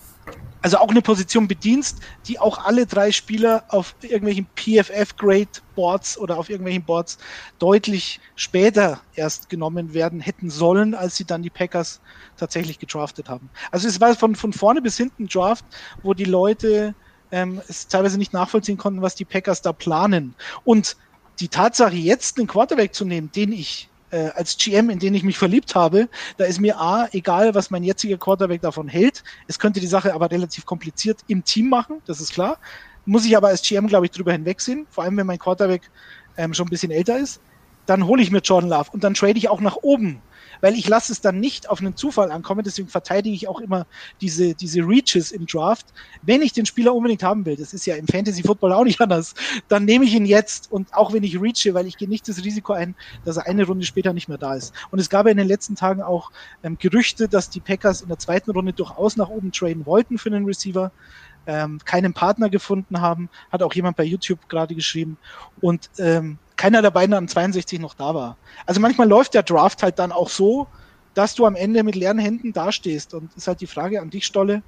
also auch eine Position bedienst, die auch alle drei Spieler auf irgendwelchen P F F-Grade-Boards oder auf irgendwelchen Boards deutlich später erst genommen werden hätten sollen, als sie dann die Packers tatsächlich gedraftet haben. Also es war von, von vorne bis hinten ein Draft, wo die Leute ähm, es teilweise nicht nachvollziehen konnten, was die Packers da planen. Und die Tatsache, jetzt einen Quarterback zu nehmen, den ich äh, als G M, in den ich mich verliebt habe, da ist mir A, egal, was mein jetziger Quarterback davon hält. Es könnte die Sache aber relativ kompliziert im Team machen, das ist klar. Muss ich aber als G M, glaube ich, drüber hinwegsehen, vor allem wenn mein Quarterback ähm, schon ein bisschen älter ist. Dann hole ich mir Jordan Love und dann trade ich auch nach oben, weil ich lasse es dann nicht auf einen Zufall ankommen, deswegen verteidige ich auch immer diese, diese Reaches im Draft. Wenn ich den Spieler unbedingt haben will, das ist ja im Fantasy-Football auch nicht anders, dann nehme ich ihn jetzt und auch wenn ich reache, weil ich gehe nicht das Risiko ein, dass er eine Runde später nicht mehr da ist. Und es gab ja in den letzten Tagen auch ähm, Gerüchte, dass die Packers in der zweiten Runde durchaus nach oben traden wollten für einen Receiver, ähm, keinen Partner gefunden haben, hat auch jemand bei YouTube gerade geschrieben und ähm, keiner der beiden an zweiundsechzig noch da war. Also manchmal läuft der Draft halt dann auch so, dass du am Ende mit leeren Händen dastehst. Und ist halt die Frage an dich, Stolle,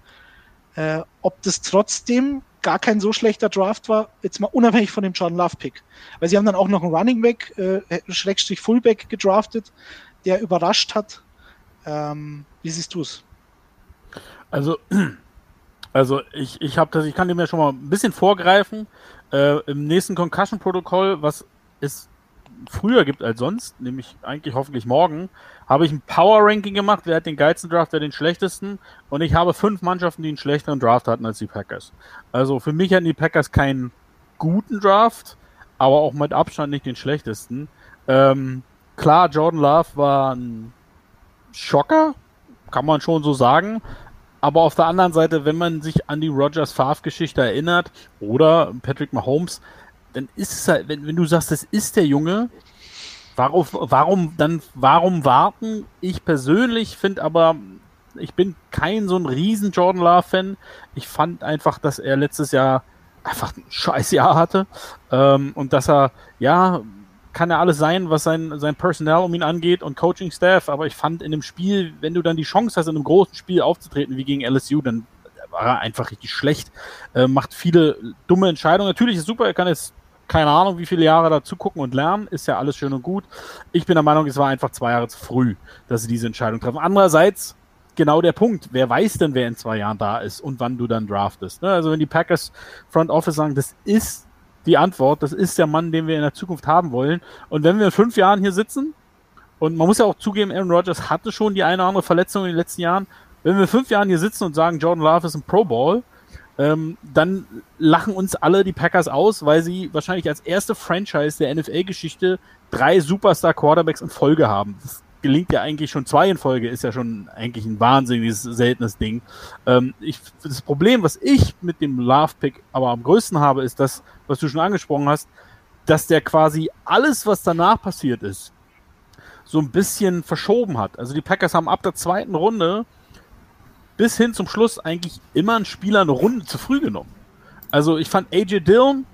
äh, ob das trotzdem gar kein so schlechter Draft war, jetzt mal unabhängig von dem Jordan Love Pick. Weil sie haben dann auch noch einen Running Back, äh, Schrägstrich Fullback gedraftet, der überrascht hat. Ähm, wie siehst du es? Also, also ich, ich habe das, ich kann dem ja schon mal ein bisschen vorgreifen. Äh, im nächsten Concussion-Protokoll, was es früher gibt als sonst, nämlich eigentlich hoffentlich morgen, habe ich ein Power-Ranking gemacht, wer hat den geilsten Draft, wer den schlechtesten, und ich habe fünf Mannschaften, die einen schlechteren Draft hatten als die Packers. Also für mich hatten die Packers keinen guten Draft, aber auch mit Abstand nicht den schlechtesten. Ähm, klar, Jordan Love war ein Schocker, kann man schon so sagen, aber auf der anderen Seite, wenn man sich an die Rodgers-Favre-Geschichte erinnert oder Patrick Mahomes, dann ist es halt, wenn, wenn du sagst, das ist der Junge, warum, warum dann, warum warten? Ich persönlich finde aber, ich bin kein so ein riesen Jordan Love-Fan. Ich fand einfach, dass er letztes Jahr einfach ein scheiß Jahr hatte, ähm, und dass er, ja, kann ja alles sein, was sein, sein Personal um ihn angeht und Coaching-Staff, aber ich fand in einem Spiel, wenn du dann die Chance hast, in einem großen Spiel aufzutreten, wie gegen L S U, dann war er einfach richtig schlecht, äh, macht viele dumme Entscheidungen. Natürlich ist super, er kann jetzt keine Ahnung, wie viele Jahre dazu gucken und lernen, ist ja alles schön und gut. Ich bin der Meinung, es war einfach zwei Jahre zu früh, dass sie diese Entscheidung treffen. Andererseits, genau der Punkt, wer weiß denn, wer in zwei Jahren da ist und wann du dann draftest. Ne? Also wenn die Packers Front Office sagen, das ist die Antwort, das ist der Mann, den wir in der Zukunft haben wollen. Und wenn wir in fünf Jahren hier sitzen, und man muss ja auch zugeben, Aaron Rodgers hatte schon die eine oder andere Verletzung in den letzten Jahren, wenn wir in fünf Jahren hier sitzen und sagen, Jordan Love ist ein Pro Bowl, Ähm, dann lachen uns alle die Packers aus, weil sie wahrscheinlich als erste Franchise der N F L-Geschichte drei Superstar-Quarterbacks in Folge haben. Das gelingt ja eigentlich schon zwei in Folge, ist ja schon eigentlich ein wahnsinniges, seltenes Ding. Ähm, ich, das Problem, was ich mit dem Love-Pick aber am größten habe, ist das, was du schon angesprochen hast, dass der quasi alles, was danach passiert ist, so ein bisschen verschoben hat. Also die Packers haben ab der zweiten Runde bis hin zum Schluss eigentlich immer einen Spieler eine Runde zu früh genommen. Also ich fand A J Dillon,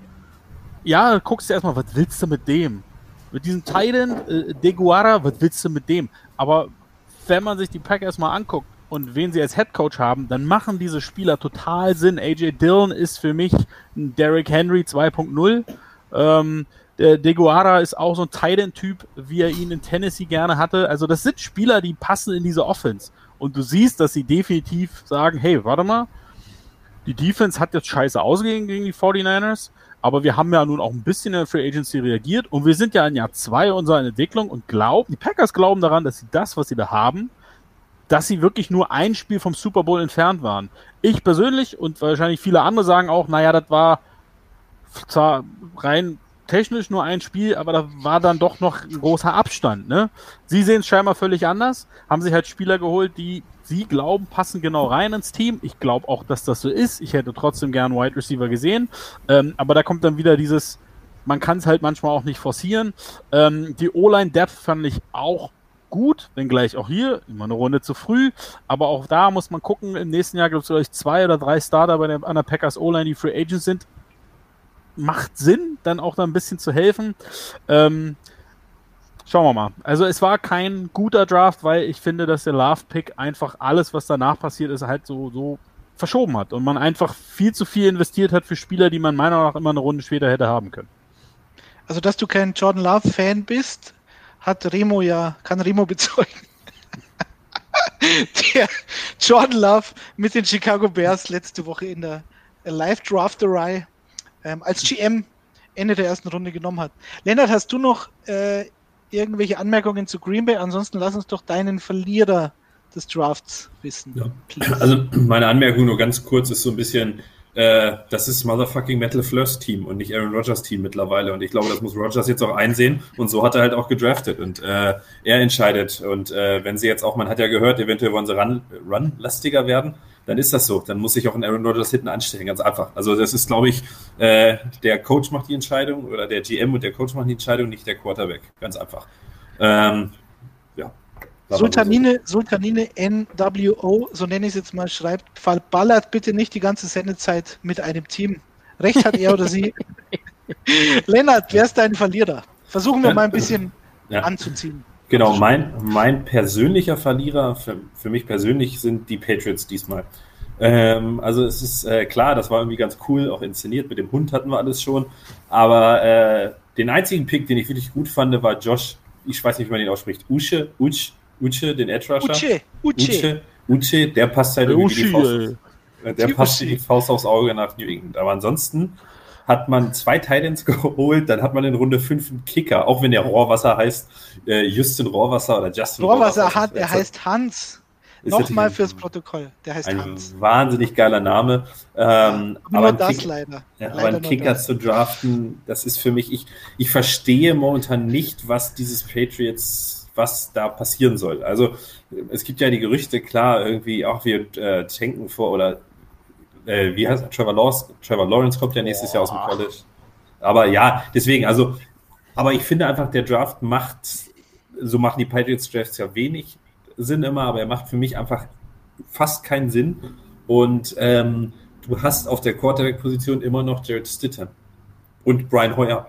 ja, guckst du erstmal, was willst du mit dem? Mit diesem Tight End, äh, Deguara, was willst du mit dem? Aber wenn man sich die Packers mal anguckt und wen sie als Headcoach haben, dann machen diese Spieler total Sinn. A J Dillon ist für mich ein Derrick Henry zwei Punkt null. Ähm, Der Deguara ist auch so ein Tight End-Typ, wie er ihn in Tennessee gerne hatte. Also das sind Spieler, die passen in diese Offense. Und du siehst, dass sie definitiv sagen, hey, warte mal, die Defense hat jetzt scheiße ausgegeben gegen die forty-niners, aber wir haben ja nun auch ein bisschen in der Free Agency reagiert und wir sind ja in Jahr zwei unserer Entwicklung und glauben, die Packers glauben daran, dass sie das, was sie da haben, dass sie wirklich nur ein Spiel vom Super Bowl entfernt waren. Ich persönlich und wahrscheinlich viele andere sagen auch, naja, das war zwar rein technisch nur ein Spiel, aber da war dann doch noch ein großer Abstand. Ne? Sie sehen es scheinbar völlig anders, haben sich halt Spieler geholt, die sie glauben, passen genau rein ins Team. Ich glaube auch, dass das so ist. Ich hätte trotzdem gern Wide Receiver gesehen. Ähm, aber da kommt dann wieder dieses, man kann es halt manchmal auch nicht forcieren. Ähm, die O-Line-Depth fand ich auch gut, wenngleich auch hier immer eine Runde zu früh. Aber auch da muss man gucken, im nächsten Jahr gibt es vielleicht zwei oder drei Starter bei der, an der Packers O-Line, die Free Agents sind. Macht Sinn, dann auch da ein bisschen zu helfen. Ähm, schauen wir mal. Also es war kein guter Draft, weil ich finde, dass der Love-Pick einfach alles, was danach passiert ist, halt so, so verschoben hat und man einfach viel zu viel investiert hat für Spieler, die man meiner Meinung nach immer eine Runde später hätte haben können. Also, dass du kein Jordan Love-Fan bist, hat Remo ja, kann Remo bezeugen. Der Jordan Love mit den Chicago Bears letzte Woche in der Live-Drafterei ähm, als G M Ende der ersten Runde genommen hat. Lennart, hast du noch äh, irgendwelche Anmerkungen zu Green Bay? Ansonsten lass uns doch deinen Verlierer des Drafts wissen. Ja. Also meine Anmerkung nur ganz kurz ist so ein bisschen, äh, das ist motherfucking Metal Fleurs Team und nicht Aaron Rodgers Team mittlerweile und ich glaube, das muss Rodgers jetzt auch einsehen und so hat er halt auch gedraftet und äh, er entscheidet und äh, wenn sie jetzt auch, man hat ja gehört, eventuell wollen sie run, run-lastiger werden, dann ist das so. Dann muss sich auch ein Aaron Rodgers hinten anstellen, ganz einfach. Also das ist, glaube ich, äh, der Coach macht die Entscheidung oder der G M und der Coach machen die Entscheidung, nicht der Quarterback. Ganz einfach. Ähm, ja. Sultanine, Sultanine N W O, so nenne ich es jetzt mal, schreibt, verballert bitte nicht die ganze Sendezeit mit einem Team. Recht hat er oder sie. Lennart, wer ist dein Verlierer? Versuchen wir mal ein bisschen ja. anzuziehen. Genau, mein, mein persönlicher Verlierer, für, für mich persönlich, sind die Patriots diesmal. Ähm, also es ist äh, klar, das war irgendwie ganz cool, auch inszeniert, mit dem Hund hatten wir alles schon, aber äh, den einzigen Pick, den ich wirklich gut fand, war Josh, ich weiß nicht, wie man ihn ausspricht, Uche, Uche, Uche, den Edge Rusher. Uche, Uche. Uche, Uche, der passt halt irgendwie Uche, die Faust, der die passt Uche. die Faust aufs Auge nach New England, aber ansonsten hat man zwei Titans geholt, dann hat man in Runde fünf einen Kicker, auch wenn der Rohrwasser heißt, äh, Justin Rohrwasser oder Justin Rohrwasser. Rohrwasser hat, er heißt Hans. Nochmal fürs Protokoll, der heißt ein Hans. wahnsinnig geiler Name. Ähm, Nur aber das Kick, leider. ja, leider aber einen nur Kicker das. zu draften, das ist für mich, ich, ich verstehe momentan nicht, was dieses Patriots, was da passieren soll. Also es gibt ja die Gerüchte, klar, irgendwie auch wir äh, tanken vor oder äh, wie heißt Trevor Lawrence, Trevor Lawrence kommt ja nächstes Jahr aus dem College. Aber ja, deswegen, also, aber ich finde einfach, der Draft macht, so machen die Patriots Drafts ja wenig Sinn immer, aber er macht für mich einfach fast keinen Sinn. Und ähm, du hast auf der Quarterback-Position immer noch Jared Stidham und Brian Hoyer.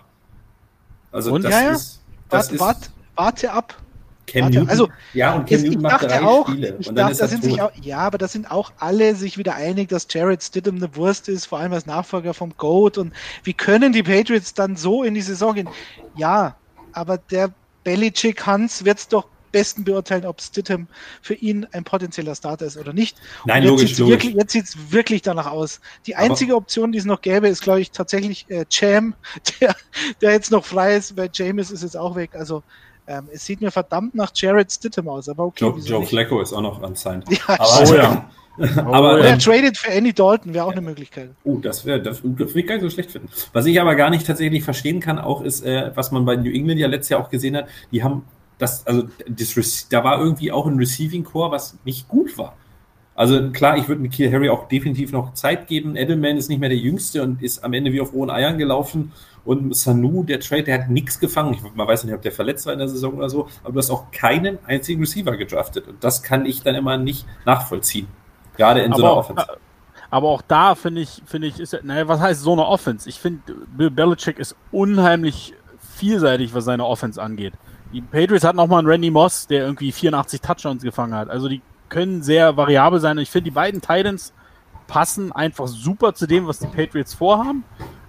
Also Und? das Ja, ja. ist, das Warte, ist warte, warte ab. Cam Warte, Newton. also, ja, und Cam Ich, ich Newton macht drei dachte auch, Spiele ich und dann dachte, ist da er sind tot. sich auch, ja, aber da sind auch alle sich wieder einig, dass Jared Stidham eine Wurst ist, vor allem als Nachfolger vom GOAT. Und wie können die Patriots dann so in die Saison gehen? Ja, aber der Belichick Hans wird es doch besten beurteilen, ob Stidham für ihn ein potenzieller Starter ist oder nicht. Nein, Und jetzt logisch, sieht's logisch. Wirklich, jetzt sieht es wirklich danach aus. Die einzige Aber- Option, die es noch gäbe, ist, glaube ich, tatsächlich äh, Cham, der, der jetzt noch frei ist, weil Jameis ist jetzt auch weg. Also ähm, es sieht mir verdammt nach Jared Stidham aus, aber okay. Joe, wieso Joe nicht? Flacco ist auch noch unsigned. Ja, aber, Oh ja. aber Oder ähm, er tradet für Andy Dalton, wäre auch eine Möglichkeit. Oh, das wäre, das, das würde ich gar nicht so schlecht finden. Was ich aber gar nicht tatsächlich verstehen kann, auch ist, äh, was man bei New England ja letztes Jahr auch gesehen hat, die haben das, also das, Rec- da war irgendwie auch ein Receiving Core, was nicht gut war. Also klar, ich würde N'Keal Harry auch definitiv noch Zeit geben. Edelman ist nicht mehr der Jüngste und ist am Ende wie auf rohen Eiern gelaufen. Und Sanu, der Trade, der hat nichts gefangen. Ich, man weiß nicht, ob der verletzt war in der Saison oder so, aber du hast auch keinen einzigen Receiver gedraftet. Und das kann ich dann immer nicht nachvollziehen. Gerade in so einer Aber, Offense. aber auch da finde ich, finde ich, ist, naja, was heißt so eine Offense? Ich finde, Bill Belichick ist unheimlich vielseitig, was seine Offense angeht. Die Patriots hatten auch mal einen Randy Moss, der irgendwie vierundachtzig Touchdowns gefangen hat. Also die können sehr variabel sein. Und ich finde, die beiden Titans passen einfach super zu dem, was die Patriots vorhaben.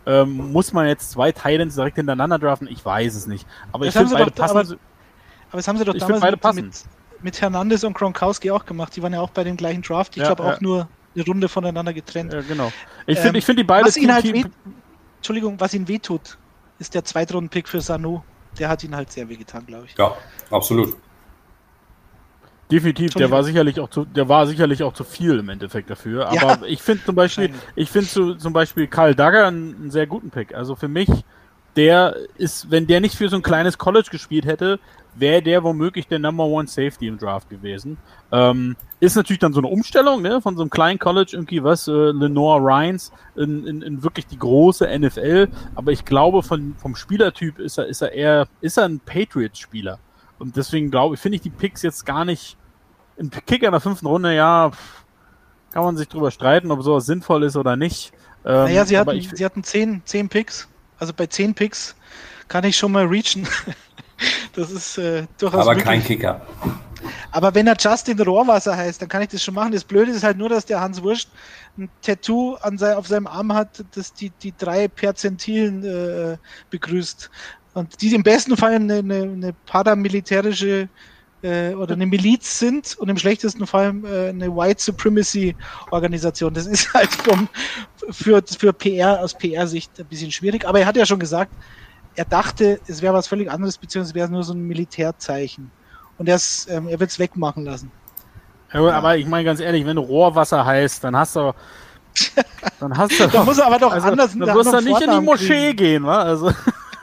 Ähm, muss man jetzt zwei Titans direkt hintereinander draften? Ich weiß es nicht. Aber Das ich finde beide doch, passen. Aber, aber das haben sie doch ich damals beide mit, mit, mit Hernandez und Gronkowski auch gemacht. Die waren ja auch bei dem gleichen Draft. Ich ja, glaube ja. auch nur eine Runde voneinander getrennt. Ja, genau. Ich ähm, finde ich find die beide was ihn halt Team- weh, Entschuldigung, was ihn wehtut, ist der Zweitrunden-Pick für Sanu. Der hat ihn halt sehr wehgetan, glaube ich. Ja, absolut. Definitiv, der war sicherlich auch zu, der war sicherlich auch zu viel im Endeffekt dafür. Aber Ja, ich finde zum Beispiel, ich finde zu, zum Beispiel Kyle Duggar einen, einen sehr guten Pick. Also für mich, der ist, wenn der nicht für so ein kleines College gespielt hätte, wäre der womöglich der Number One Safety im Draft gewesen. Ähm, ist natürlich dann so eine Umstellung, ne, von so einem kleinen College irgendwie was, äh, Lenore Ryans in, in, in wirklich die große N F L. Aber ich glaube, von, vom Spielertyp ist er, ist er eher, ist er ein Patriots-Spieler. Und deswegen glaube ich, finde ich die Picks jetzt gar nicht. Ein Kicker in der fünften Runde, ja, kann man sich drüber streiten, ob sowas sinnvoll ist oder nicht. Ähm, naja, sie hatten, ich, sie hatten zehn, zehn Picks. Also bei zehn Picks kann ich schon mal reachen. Das ist äh, durchaus Aber möglich. kein Kicker. Aber wenn er Justin Rohrwasser heißt, dann kann ich das schon machen. Das Blöde ist halt nur, dass der Hans Wurst ein Tattoo an sein, auf seinem Arm hat, das die, die drei Perzentilen äh, begrüßt. Und die im besten Fall eine, eine, eine paramilitärische oder eine Miliz sind und im schlechtesten Fall äh, eine White Supremacy Organisation. Das ist halt vom, für, für P R, aus P R-Sicht ein bisschen schwierig. Aber er hat ja schon gesagt, er dachte, es wäre was völlig anderes, beziehungsweise wäre nur so ein Militärzeichen. Und er, ähm, er wird es wegmachen lassen. Ja, ja. Aber ich meine ganz ehrlich, wenn du Rohrwasser heißt, dann hast du dann hast du da muss er aber doch also, anders. Dann wirst du nicht in die Moschee kriegen. gehen, wa? Also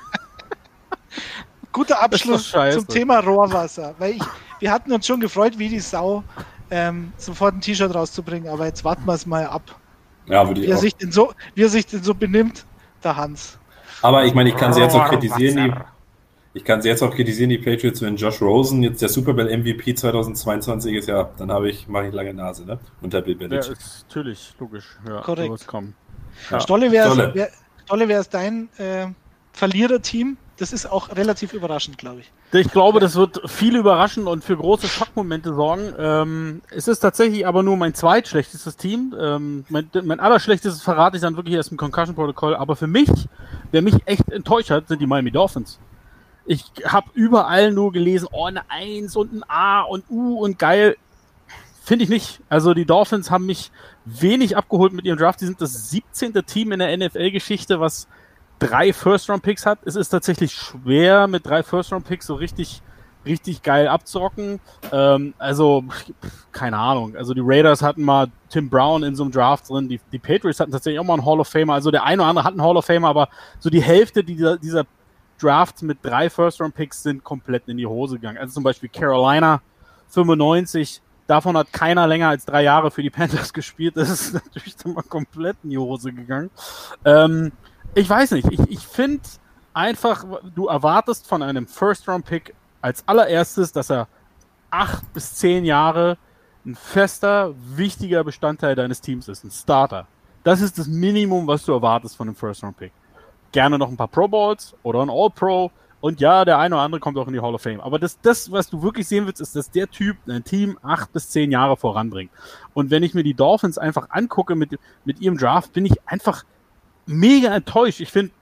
guter Abschluss zum Thema Rohrwasser, weil ich, wir hatten uns schon gefreut, wie die Sau, ähm, sofort ein T-Shirt rauszubringen, aber jetzt warten wir es mal ab. Ja, würde ich wie, er auch. sich denn so, wie er sich denn so benimmt, der Hans. Aber ich meine, ich kann sie jetzt auch kritisieren, die, ich kann sie jetzt auch kritisieren, die Patriots, wenn Josh Rosen jetzt der Super Bowl M V P zweitausendzweiundzwanzig ist, ja, dann habe ich, mache ich lange Nase, ne? Unter Bill Belichick. Ja, ist natürlich, logisch. Ja, korrekt. Ja. Stolle wäre wär, Stolle wär's dein äh, Verliererteam. Das ist auch relativ überraschend, glaube ich. Ich glaube, das wird viel überraschen und für große Schockmomente sorgen. Ähm, es ist tatsächlich aber nur mein zweitschlechtestes Team. Ähm, mein, mein allerschlechtestes verrate ich dann wirklich erst im Concussion-Protokoll. Aber für mich, wer mich echt enttäuscht hat, sind die Miami Dolphins. Ich habe überall nur gelesen, oh, eine eins und ein A und U und geil. Finde ich nicht. Also die Dolphins haben mich wenig abgeholt mit ihrem Draft. Die sind das siebzehnte Team in der N F L-Geschichte, was drei First-Round-Picks hat. Es ist tatsächlich schwer, mit drei First-Round-Picks so richtig, richtig geil abzurocken. Ähm, also, keine Ahnung. Also die Raiders hatten mal Tim Brown in so einem Draft drin. Die, die Patriots hatten tatsächlich auch mal einen Hall of Famer. Also der eine oder andere hat einen Hall of Famer, aber so die Hälfte dieser, dieser Drafts mit drei First-Round-Picks sind komplett in die Hose gegangen. Also zum Beispiel Carolina, fünfundneunzig. Davon hat keiner länger als drei Jahre für die Panthers gespielt. Das ist natürlich dann mal komplett in die Hose gegangen. Ähm, Ich weiß nicht, ich, ich finde einfach, du erwartest von einem First-Round-Pick als allererstes, dass er acht bis zehn Jahre ein fester, wichtiger Bestandteil deines Teams ist, ein Starter. Das ist das Minimum, was du erwartest von einem First-Round-Pick. Gerne noch ein paar Pro Bowls oder ein All-Pro und ja, der eine oder andere kommt auch in die Hall of Fame. Aber das, das, was du wirklich sehen willst, ist, dass der Typ ein Team acht bis zehn Jahre voranbringt. Und wenn ich mir die Dolphins einfach angucke mit, mit ihrem Draft, bin ich einfach mega enttäuscht. Ich finde,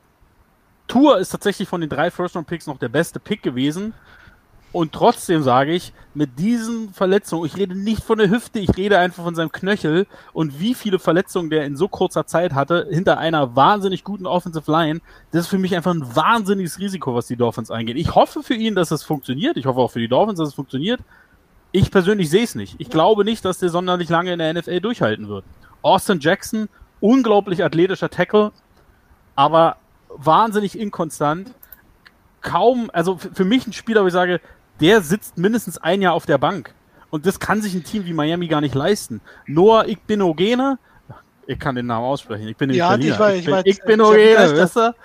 Tua ist tatsächlich von den drei First-Round-Picks noch der beste Pick gewesen. Und trotzdem sage ich, mit diesen Verletzungen, ich rede nicht von der Hüfte, ich rede einfach von seinem Knöchel und wie viele Verletzungen der in so kurzer Zeit hatte, hinter einer wahnsinnig guten Offensive Line, das ist für mich einfach ein wahnsinniges Risiko, was die Dolphins eingeht. Ich hoffe für ihn, dass es funktioniert. Ich hoffe auch für die Dolphins, dass es funktioniert. Ich persönlich sehe es nicht. Ich glaube nicht, dass der sonderlich lange in der N F L durchhalten wird. Austin Jackson, unglaublich athletischer Tackle, aber wahnsinnig inkonstant. Kaum, also für mich ein Spieler, wo ich sage, der sitzt mindestens ein Jahr auf der Bank. Und das kann sich ein Team wie Miami gar nicht leisten. Noah Igbinogene, ich kann den Namen aussprechen, ich bin in ja, Berliner. ich, war, ich ich bin war Igbinogene, weißt du?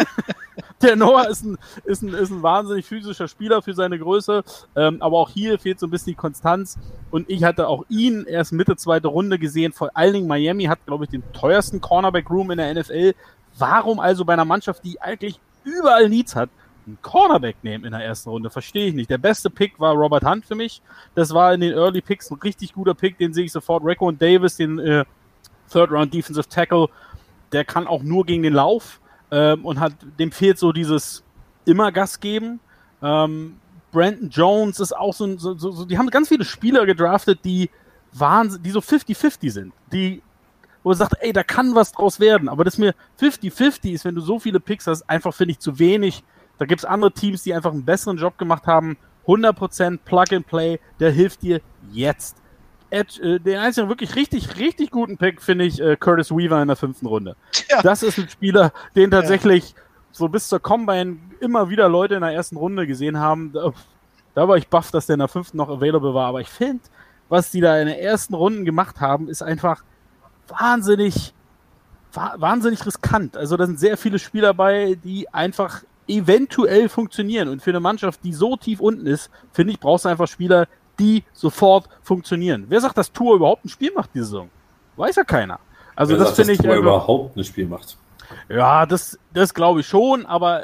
Der Noah ist ein, ist, ein, ist ein wahnsinnig physischer Spieler für seine Größe, ähm, aber auch hier fehlt so ein bisschen die Konstanz und ich hatte auch ihn erst Mitte zweite Runde gesehen, vor allen Dingen Miami hat, glaube ich, den teuersten Cornerback-Room in der N F L. Warum also bei einer Mannschaft, die eigentlich überall Needs hat, einen Cornerback nehmen in der ersten Runde? Verstehe ich nicht. Der beste Pick war Robert Hunt für mich. Das war in den Early Picks ein richtig guter Pick, den sehe ich sofort. Raekwon Davis, den äh, Third Round Defensive Tackle, der kann auch nur gegen den Lauf. ähm, und hat, dem fehlt so dieses immer Gas geben. Ähm, Brandon Jones ist auch so, so, so, so, die haben ganz viele Spieler gedraftet, die Wahnsinn, die so fifty fifty sind, die, wo man sagt, ey, da kann was draus werden, aber das mir fifty fifty ist, wenn du so viele Picks hast, einfach finde ich zu wenig. Da gibt es andere Teams, die einfach einen besseren Job gemacht haben. hundert Prozent Plug and Play, der hilft dir jetzt. Edge, äh, den einzigen wirklich richtig, richtig guten Pick finde ich äh, Curtis Weaver in der fünften Runde. Ja. Das ist ein Spieler, den tatsächlich ja. so bis zur Combine immer wieder Leute in der ersten Runde gesehen haben. Da, da war ich baff, dass der in der fünften noch available war, aber ich finde, was die da in den ersten Runden gemacht haben, ist einfach wahnsinnig, wahnsinnig riskant. Also da sind sehr viele Spieler dabei, die einfach eventuell funktionieren. Und für eine Mannschaft, die so tief unten ist, finde ich, brauchst du einfach Spieler, die sofort funktionieren. Wer sagt, dass Tua überhaupt ein Spiel macht diese Saison? Weiß ja keiner. Also Wer das finde ich... Tua überhaupt ein Spiel macht? Ja, das, das glaube ich schon, aber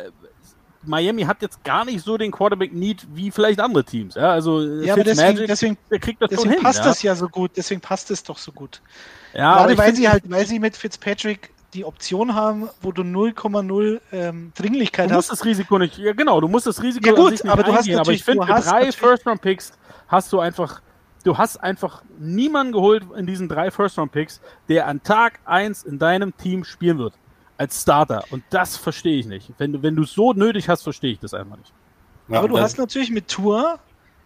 Miami hat jetzt gar nicht so den Quarterback-Need wie vielleicht andere Teams. Ja, also ja, aber deswegen, Magic, deswegen, der kriegt das deswegen schon passt hin, das ja? ja so gut. Deswegen passt es doch so gut. Ja, gerade weil sie halt, weil sie mit Fitzpatrick die Option haben, wo du null Komma null ähm, Dringlichkeit du hast. Du musst das Risiko nicht, ja genau, du musst das Risiko ja, gut, nicht aber du eingehen, hast aber ich finde, für drei First-Round-Picks hast du einfach, du hast einfach niemanden geholt in diesen drei First-Round-Picks, der an Tag eins in deinem Team spielen wird. Als Starter. Und das verstehe ich nicht. Wenn du, wenn du es so nötig hast, verstehe ich das einfach nicht. Ja, aber du hast natürlich mit Tua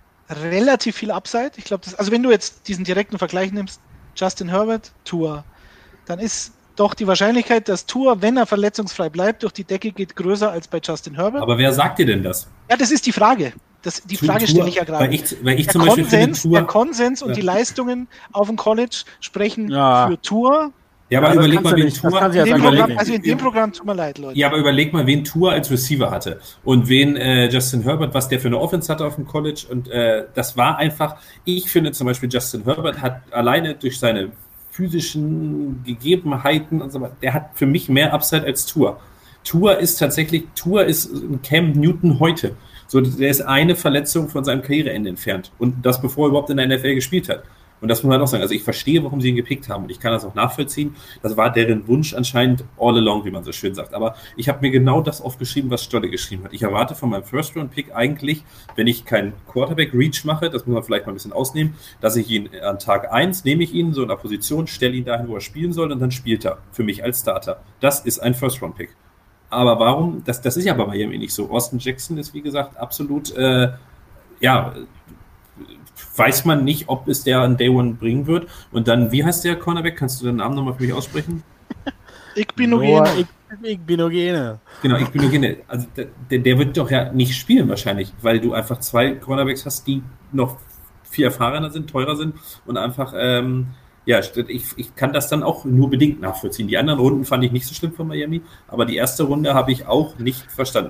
relativ viel Upside. Ich glaube, also wenn du jetzt diesen direkten Vergleich nimmst, Justin Herbert, Tua, dann ist doch die Wahrscheinlichkeit, dass Tua, wenn er verletzungsfrei bleibt, durch die Decke geht, größer als bei Justin Herbert. Aber wer sagt dir denn das? Ja, das ist die Frage. Das, die Frage stelle ich ja gerade. Weil ich, weil ich zum Beispiel Konsens, finde, Tua, der Konsens und ja. die Leistungen auf dem College sprechen ja. für Tua. Ja, aber ja, überleg mal, wen nicht. Tua... In dem Programm, also in dem Programm, tut mir leid, Leute. Ja, aber überleg mal, wen Tua als Receiver hatte und wen äh, Justin Herbert, was der für eine Offense hatte auf dem College und äh, das war einfach, ich finde zum Beispiel, Justin Herbert hat alleine durch seine physischen Gegebenheiten und so weiter, der hat für mich mehr Upside als Tua. Tua ist tatsächlich, Tua ist ein Cam Newton heute. So, der ist eine Verletzung von seinem Karriereende entfernt und das bevor er überhaupt in der N F L gespielt hat. Und das muss man halt auch sagen. Also ich verstehe, warum sie ihn gepickt haben und ich kann das auch nachvollziehen. Das war deren Wunsch anscheinend all along, wie man so schön sagt. Aber ich habe mir genau das aufgeschrieben, was Stolle geschrieben hat. Ich erwarte von meinem First-Round-Pick eigentlich, wenn ich keinen Quarterback-Reach mache, das muss man vielleicht mal ein bisschen ausnehmen, dass ich ihn an Tag eins nehme ich ihn so in einer Position, stelle ihn dahin, wo er spielen soll und dann spielt er für mich als Starter. Das ist ein First-Round-Pick. Aber warum? Das, das ist ja bei Miami nicht so. Austin Jackson ist, wie gesagt, absolut, äh, ja, weiß man nicht, ob es der an Day One bringen wird. Und dann, wie heißt der Cornerback? Kannst du den Namen nochmal für mich aussprechen? Igbinogene. Igbinogene. Genau, Igbinogene. Also der, der wird doch ja nicht spielen wahrscheinlich, weil du einfach zwei Cornerbacks hast, die noch viel erfahrener sind, teurer sind und einfach, ähm, ja, ich, ich kann das dann auch nur bedingt nachvollziehen. Die anderen Runden fand ich nicht so schlimm von Miami, aber die erste Runde habe ich auch nicht verstanden.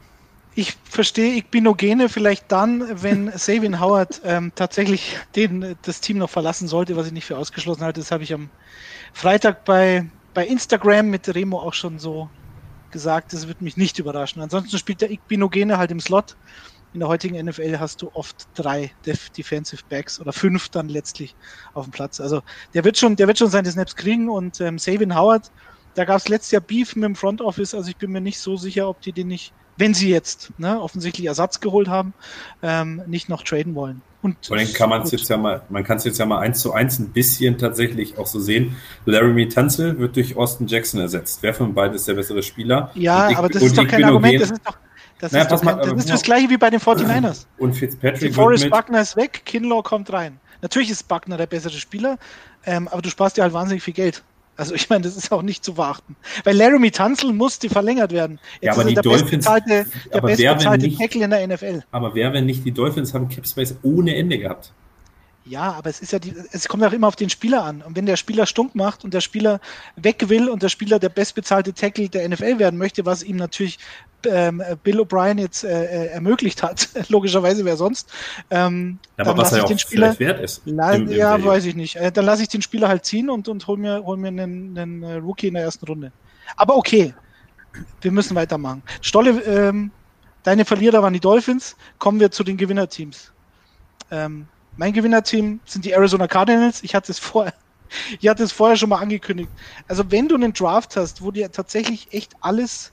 Ich verstehe Igbinogene vielleicht dann, wenn Xavier Howard ähm, tatsächlich den, das Team noch verlassen sollte, was ich nicht für ausgeschlossen halte. Das habe ich am Freitag bei, bei Instagram mit Remo auch schon so gesagt. Das wird mich nicht überraschen. Ansonsten spielt der Igbinogene halt im Slot. In der heutigen N F L hast du oft drei Def- Defensive Backs oder fünf dann letztlich auf dem Platz. Also der wird schon, der wird schon seine Snaps kriegen und ähm, Xavier Howard, da gab es letztes Jahr Beef mit dem Front Office. Also ich bin mir nicht so sicher, ob die den nicht, wenn sie jetzt ne, offensichtlich Ersatz geholt haben, ähm, nicht noch traden wollen. Und vor allem kann man es jetzt ja mal, man kann es jetzt ja mal eins zu eins ein bisschen tatsächlich auch so sehen. Laramie Tunsil wird durch Austin Jackson ersetzt. Wer von beiden ist der bessere Spieler? Ja, ich, aber das ist doch kein Argument. Das ist doch das, naja, ist, doch kein, mal, das, ist das gleiche wie bei den forty-niners. Und Fitzpatrick Forrest mit Buckner ist weg, Kinlaw kommt rein. Natürlich ist Buckner der bessere Spieler, ähm, aber du sparst dir halt wahnsinnig viel Geld. Also ich meine, das ist auch nicht zu verachten. Weil Laramie Tunsil musste verlängert werden. Jetzt ja, aber ist die der Dolphins, bestbezahlte, der aber bestbezahlte Tackle in der N F L. Aber wer, wenn nicht die Dolphins, haben Capspace ohne Ende gehabt? Ja, aber es ist ja die, es kommt auch immer auf den Spieler an. Und wenn der Spieler stunk macht und der Spieler weg will und der Spieler der bestbezahlte Tackle der N F L werden möchte, was ihm natürlich ähm, Bill O'Brien jetzt äh, ermöglicht hat, logischerweise wer sonst, ähm, ja, dann aber was lasse er ich auch den Spieler wert ist. La- im, im ja, Value. weiß ich nicht. Äh, dann lasse ich den Spieler halt ziehen und, und hol mir, hol mir einen, einen Rookie in der ersten Runde. Aber okay, wir müssen weitermachen. Stolle, ähm, deine Verlierer waren die Dolphins. Kommen wir zu den Gewinnerteams. Ähm, Mein Gewinnerteam sind die Arizona Cardinals. Ich hatte es vorher, ich hatte es vorher schon mal angekündigt. Also wenn du einen Draft hast, wo dir tatsächlich echt alles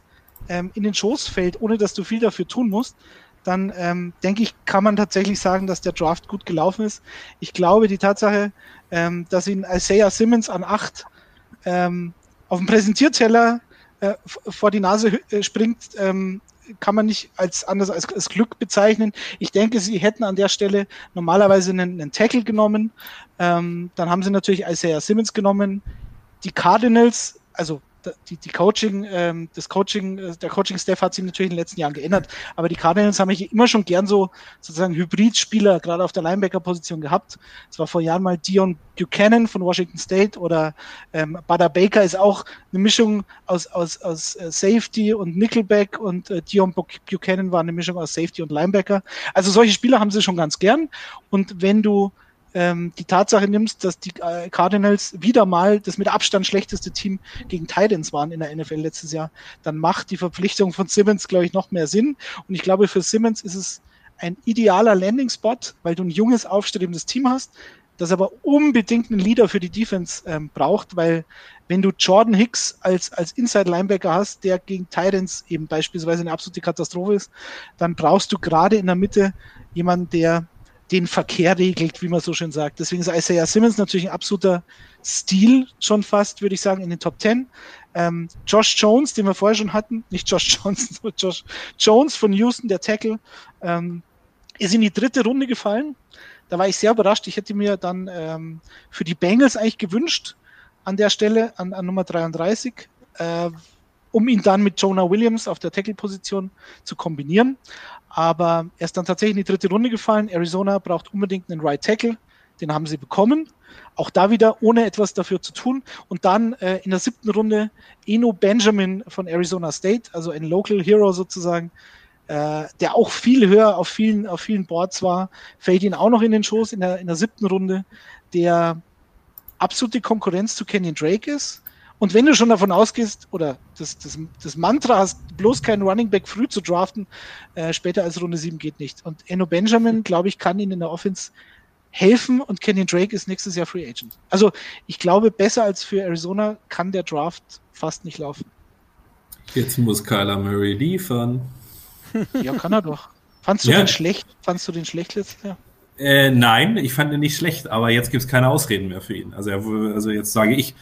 ähm, in den Schoß fällt, ohne dass du viel dafür tun musst, dann ähm, denke ich, kann man tatsächlich sagen, dass der Draft gut gelaufen ist. Ich glaube, die Tatsache, ähm, dass ihn Isaiah Simmons an acht ähm, auf dem Präsentierteller äh, vor die Nase äh, springt, ähm, kann man nicht als anders als, als Glück bezeichnen. Ich denke, sie hätten an der Stelle normalerweise einen, einen Tackle genommen. Ähm, dann haben sie natürlich Isaiah Simmons genommen. Die Cardinals, also die, die Coaching, ähm, das Coaching, der Coaching-Staff hat sich natürlich in den letzten Jahren geändert, aber die Cardinals haben mich immer schon gern so sozusagen Hybrid-Spieler, gerade auf der Linebacker-Position gehabt. Es war vor Jahren mal Dion Buchanan von Washington State oder ähm, Buda Baker ist auch eine Mischung aus, aus, aus äh, Safety und Nickelback und äh, Dion Buchanan war eine Mischung aus Safety und Linebacker. Also solche Spieler haben sie schon ganz gern, und wenn du die Tatsache nimmst, dass die Cardinals wieder mal das mit Abstand schlechteste Team gegen Titans waren in der N F L letztes Jahr, dann macht die Verpflichtung von Simmons, glaube ich, noch mehr Sinn. Und ich glaube, für Simmons ist es ein idealer Landing-Spot, weil du ein junges, aufstrebendes Team hast, das aber unbedingt einen Leader für die Defense ähm, braucht, weil wenn du Jordan Hicks als, als Inside-Linebacker hast, der gegen Titans eben beispielsweise eine absolute Katastrophe ist, dann brauchst du gerade in der Mitte jemanden, der den Verkehr regelt, wie man so schön sagt. Deswegen ist Isaiah Simmons natürlich ein absoluter Stil, schon fast, würde ich sagen, in den Top Ten. Ähm, Josh Jones, den wir vorher schon hatten, nicht Josh Johnson, sondern Josh Jones von Houston, der Tackle, ähm, ist in die dritte Runde gefallen. Da war ich sehr überrascht. Ich hätte mir dann ähm, für die Bengals eigentlich gewünscht, an der Stelle, an, an Nummer dreiunddreißig, äh, um ihn dann mit Jonah Williams auf der Tackle-Position zu kombinieren. Aber er ist dann tatsächlich in die dritte Runde gefallen. Arizona braucht unbedingt einen Right Tackle. Den haben sie bekommen. Auch da wieder ohne etwas dafür zu tun. Und dann äh, in der siebten Runde Eno Benjamin von Arizona State, also ein Local Hero sozusagen, äh, der auch viel höher auf vielen, auf vielen Boards war, fällt ihn auch noch in den Schoß in der, in der siebten Runde, der absolute Konkurrenz zu Kenyon Drake ist. Und wenn du schon davon ausgehst, oder das, das, das Mantra hast, bloß keinen Running Back früh zu draften, äh, später als Runde sieben geht nicht. Und Eno Benjamin, glaube ich, kann ihnen in der Offense helfen, und Kenyon Drake ist nächstes Jahr Free Agent. Also ich glaube, besser als für Arizona kann der Draft fast nicht laufen. Jetzt muss Kyler Murray liefern. Ja, kann er doch. Fandst du Ja. den schlecht? Fandst du den schlecht letztes Jahr? Äh, nein, ich fand ihn nicht schlecht, aber jetzt gibt es keine Ausreden mehr für ihn. Also, er, also jetzt sage ich,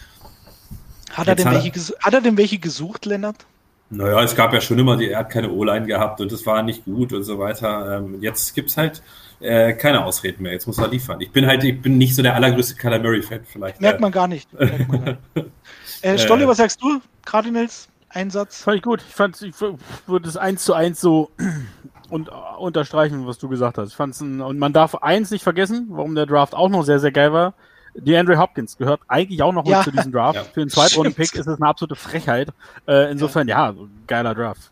Hat er, Jetzt denn hat er- welche, ges- hat er denn welche gesucht, Lennart? naja, es gab ja schon immer, die, er hat keine O-Line gehabt und es war nicht gut und so weiter. Ähm, jetzt gibt's halt äh, keine Ausreden mehr. Jetzt muss er liefern. Ich bin halt, ich bin nicht so der allergrößte Kyler Murray-Fan vielleicht. Merkt man gar nicht. Merkt man gar nicht. Äh, Stolle, Äh. was sagst du? Cardinals, Einsatz? Fand ich gut. Ich fand, ich würde es eins zu eins so und unterstreichen, was du gesagt hast. Ich fand's ein, und man darf eins nicht vergessen, warum der Draft auch noch sehr, sehr geil war. DeAndre Hopkins gehört eigentlich auch noch Ja. mit zu diesem Draft. Ja. Für einen Zweitrunden-Pick Stimmt. ist es eine absolute Frechheit. Äh, insofern, ja, geiler Draft.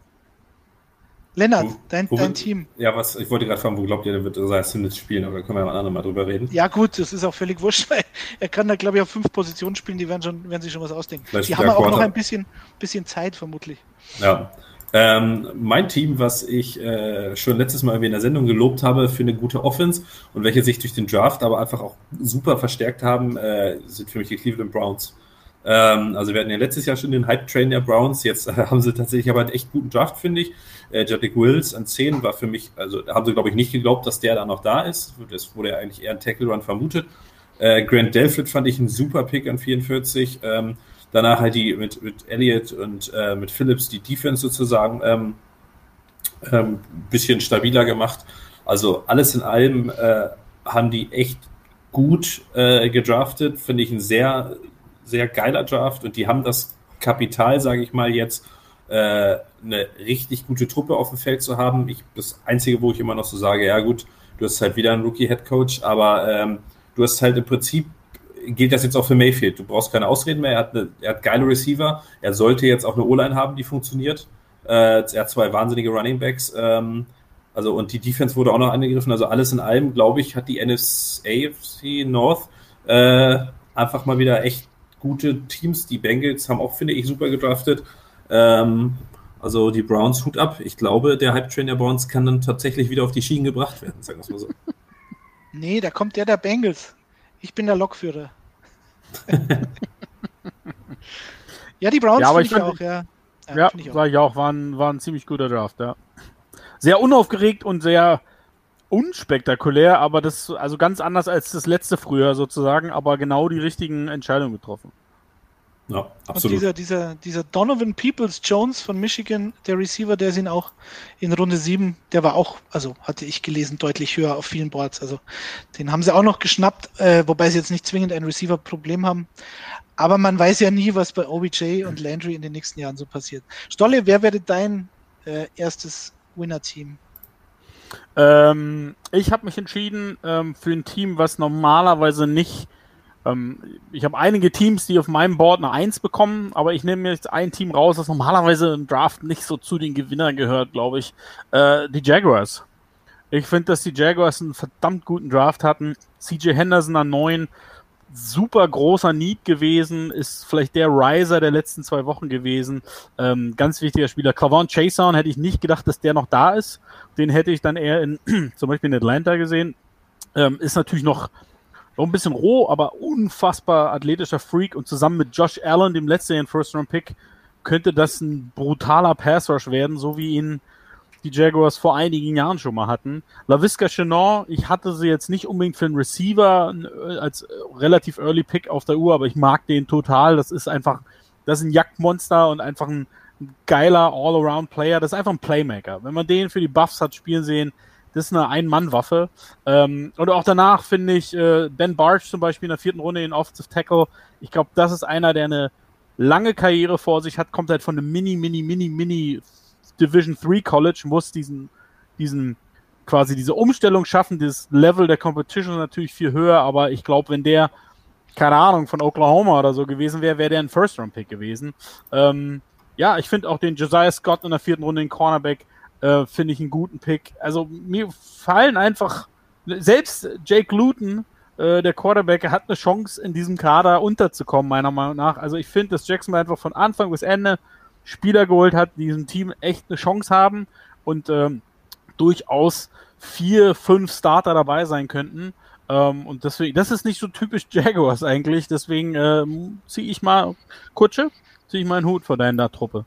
Lennart, Wo- dein, wo dein wird- Team. Ja, was, ich wollte gerade fragen, wo glaubt ihr, der wird Isaiah Simmons spielen, aber da können wir ja mal andermal drüber reden. Ja gut, das ist auch völlig wurscht, weil er kann da, glaube ich, auf fünf Positionen spielen, die werden, schon, werden sich schon was ausdenken. Vielleicht Die der haben ja auch noch Quarter- ein bisschen, bisschen Zeit, vermutlich. Ja. Ähm, mein Team, was ich äh, schon letztes Mal irgendwie in der Sendung gelobt habe für eine gute Offense und welche sich durch den Draft aber einfach auch super verstärkt haben, äh, sind für mich die Cleveland Browns. Ähm, also wir hatten ja letztes Jahr schon den Hype-Train der Browns, jetzt äh, haben sie tatsächlich aber einen echt guten Draft, finde ich. Äh, Jedrick Wills an zehn war für mich, also da haben sie, glaube ich, nicht geglaubt, dass der da noch da ist. Das wurde ja eigentlich eher ein Tackle-Run vermutet. Äh, Grant Delpit fand ich einen super Pick an vierundvierzig. Ähm, danach halt die mit, mit Elliott und äh, mit Phillips die Defense sozusagen ähm, ähm, bisschen stabiler gemacht. Also alles in allem äh, haben die echt gut äh, gedraftet. Finde ich ein sehr, sehr geiler Draft, und die haben das Kapital, sage ich mal, jetzt äh, eine richtig gute Truppe auf dem Feld zu haben. Ich, das Einzige, wo ich immer noch so sage, ja gut, du hast halt wieder einen Rookie-Headcoach, aber ähm, du hast halt im Prinzip, gilt das jetzt auch für Mayfield. Du brauchst keine Ausreden mehr. Er hat, eine, er hat geile Receiver. Er sollte jetzt auch eine O-Line haben, die funktioniert. Äh, er hat zwei wahnsinnige Running Backs. Ähm, also, und die Defense wurde auch noch angegriffen. Also alles in allem, glaube ich, hat die N F C North äh, einfach mal wieder echt gute Teams. Die Bengals haben auch, finde ich, super gedraftet. Ähm, also die Browns, Hut ab. Ich glaube, der Hype-Train der Browns kann dann tatsächlich wieder auf die Schienen gebracht werden, sagen wir es mal so. Nee, da kommt der der Bengals. Ich bin der Lokführer. Ja, die Browns Ja, aber finde ich ich fand- auch, ja. Ja, ja ich sag ich auch, war ein, war ein ziemlich guter Draft, ja. Sehr unaufgeregt und sehr unspektakulär, aber das, also ganz anders als das letzte Frühjahr sozusagen, aber genau die richtigen Entscheidungen getroffen. Ja, absolut. Und dieser, dieser, dieser Donovan Peoples-Jones von Michigan, der Receiver, der sind auch in Runde sieben, der war auch, also hatte ich gelesen, deutlich höher auf vielen Boards. Also den haben sie auch noch geschnappt, äh, wobei sie jetzt nicht zwingend ein Receiver-Problem haben. Aber man weiß ja nie, was bei O B J und Landry in den nächsten Jahren so passiert. Stolle, wer wäre dein äh, erstes Winner-Team? Ähm, ich habe mich entschieden ähm, für ein Team, was normalerweise nicht Ich habe einige Teams, die auf meinem Board eine eins bekommen, aber ich nehme jetzt ein Team raus, das normalerweise im Draft nicht so zu den Gewinnern gehört, glaube ich. Äh, die Jaguars. Ich finde, dass die Jaguars einen verdammt guten Draft hatten. C J Henderson an neun, super großer Need gewesen, ist vielleicht der Riser der letzten zwei Wochen gewesen. Ähm, ganz wichtiger Spieler. Kavon Chason hätte ich nicht gedacht, dass der noch da ist. Den hätte ich dann eher in zum Beispiel in Atlanta gesehen. Ähm, ist natürlich noch Noch ein bisschen roh, aber unfassbar athletischer Freak und zusammen mit Josh Allen, dem letztjährigen First-Round-Pick, könnte das ein brutaler Pass-Rush werden, so wie ihn die Jaguars vor einigen Jahren schon mal hatten. Laviska Shenault, ich hatte sie jetzt nicht unbedingt für einen Receiver als relativ Early Pick auf der Uhr, aber ich mag den total. Das ist einfach, das ist ein Jagdmonster und einfach ein, ein geiler All-Around-Player. Das ist einfach ein Playmaker. Wenn man den für die Buffs hat spielen sehen, das ist eine Ein-Mann-Waffe. Ähm, und auch danach finde ich äh, Ben Bartsch zum Beispiel in der vierten Runde in Offensive Tackle. Ich glaube, das ist einer, der eine lange Karriere vor sich hat, kommt halt von einem Mini, Mini, Mini, Mini Division drei College, muss diesen, diesen quasi diese Umstellung schaffen. Das Level der Competition ist natürlich viel höher, aber ich glaube, wenn der, keine Ahnung, von Oklahoma oder so gewesen wäre, wäre der ein First-Round-Pick gewesen. Ähm, ja, ich finde auch den Josiah Scott in der vierten Runde, den Cornerback, Äh, finde ich einen guten Pick. Also mir fallen einfach, selbst Jake Luton, äh, der Quarterback, hat eine Chance, in diesem Kader unterzukommen, meiner Meinung nach. Also ich finde, dass Jackson einfach von Anfang bis Ende Spieler geholt hat, die diesem Team echt eine Chance haben und ähm, durchaus vier, fünf Starter dabei sein könnten. Ähm, und deswegen, das ist nicht so typisch Jaguars eigentlich, deswegen ähm, ziehe ich mal, Kutsche, ziehe ich mal einen Hut vor deiner Truppe.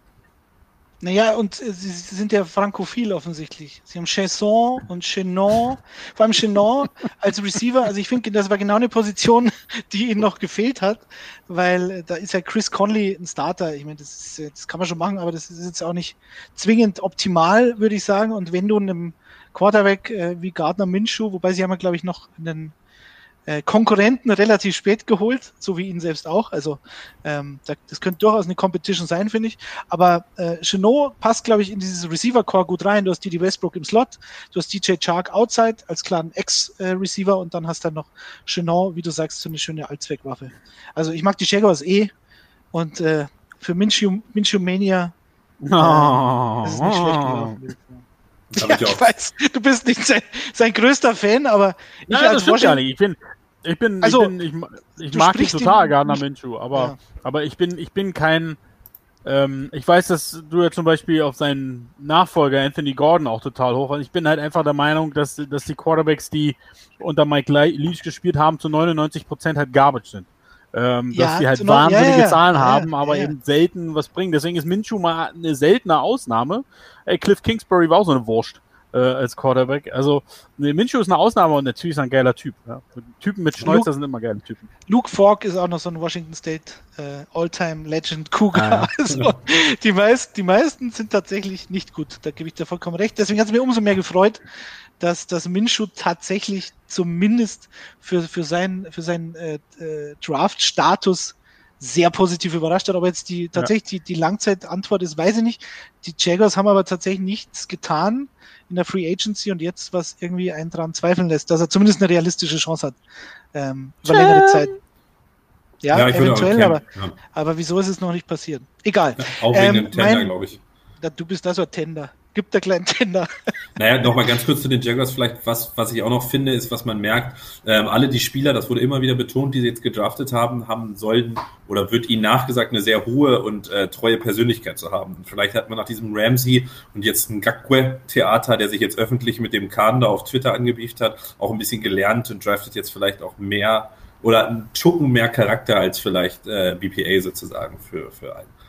Naja, und äh, sie, sie sind ja frankophil offensichtlich. Sie haben Chesson und Chenon, vor allem Chenon als Receiver. Also ich finde, das war genau eine Position, die ihnen noch gefehlt hat, weil äh, da ist ja Chris Conley ein Starter. Ich meine, das, ist, das kann man schon machen, aber das ist jetzt auch nicht zwingend optimal, würde ich sagen. Und wenn du einem Quarterback äh, wie Gardner Minshew, wobei sie haben ja, glaube ich, noch einen äh, Konkurrenten relativ spät geholt, so wie ihn selbst auch. Also ähm, das könnte durchaus eine Competition sein, finde ich. Aber äh, Chenault passt, glaube ich, in dieses Receiver-Core gut rein. Du hast D D Westbrook im Slot, du hast D J Chark outside als klaren Ex-Receiver und dann hast du noch Chenault, wie du sagst, so eine schöne Allzweckwaffe. Also ich mag die Jaguars eh und äh, für Minshew, Minshew Mania äh, oh, das ist nicht schlecht gelaufen. Ja, ich, ich weiß, du bist nicht sein, sein größter Fan, aber ich Nein, als das stimmt ja nicht. Ich bin, ich bin, also, ich, bin, ich, ich mag ihn total, Gardner Minshew, aber, ja. aber ich bin, ich bin kein, ähm, ich weiß, dass du ja zum Beispiel auf seinen Nachfolger Anthony Gordon auch total hoch, und ich bin halt einfach der Meinung, dass, dass die Quarterbacks, die unter Mike Leach gespielt haben, zu neunundneunzig Prozent halt Garbage sind. Ähm, ja, dass die halt wahnsinnige ja, ja, Zahlen ja, haben, aber ja. eben selten was bringen. Deswegen ist Minshew mal eine seltene Ausnahme. Ey, Cliff Kingsbury war auch so eine Wurst äh, als Quarterback. Also ne, Minshew ist eine Ausnahme und natürlich ist er ein geiler Typ. Ja. Typen mit Schnäuzer Luke, sind immer geile Typen. Luke Falk ist auch noch so ein Washington State äh, All-Time Legend Cougar. Ah, ja. Also, die, meist, die meisten sind tatsächlich nicht gut. Da gebe ich dir vollkommen recht. Deswegen hat es mir umso mehr gefreut, dass, dass Minshew tatsächlich zumindest für, für seinen, für seinen äh, äh, Draft-Status sehr positiv überrascht hat. Aber jetzt die tatsächlich ja. die, die Langzeitantwort ist, weiß ich nicht. Die Jaguars haben aber tatsächlich nichts getan in der Free Agency und jetzt, was irgendwie einen dran zweifeln lässt, dass er zumindest eine realistische Chance hat ähm, über längere Zeit. Ja, ja eventuell, aber, ja. aber wieso ist es noch nicht passiert? Egal. Ja, auch wegen ähm, dem Tender, glaube ich. Da, du bist da so ein Tender. Gib der kleinen Tender. Naja, nochmal ganz kurz zu den Jaguars vielleicht, was was ich auch noch finde, ist, was man merkt, ähm, alle die Spieler, das wurde immer wieder betont, die sie jetzt gedraftet haben, haben sollten oder wird ihnen nachgesagt, eine sehr hohe und äh, treue Persönlichkeit zu haben. Und vielleicht hat man nach diesem Ramsey und jetzt ein Ngakwe-Theater, der sich jetzt öffentlich mit dem Kahn da auf Twitter angebieft hat, auch ein bisschen gelernt und draftet jetzt vielleicht auch mehr oder einen Schuppen mehr Charakter als vielleicht äh, B P A sozusagen für, für einen.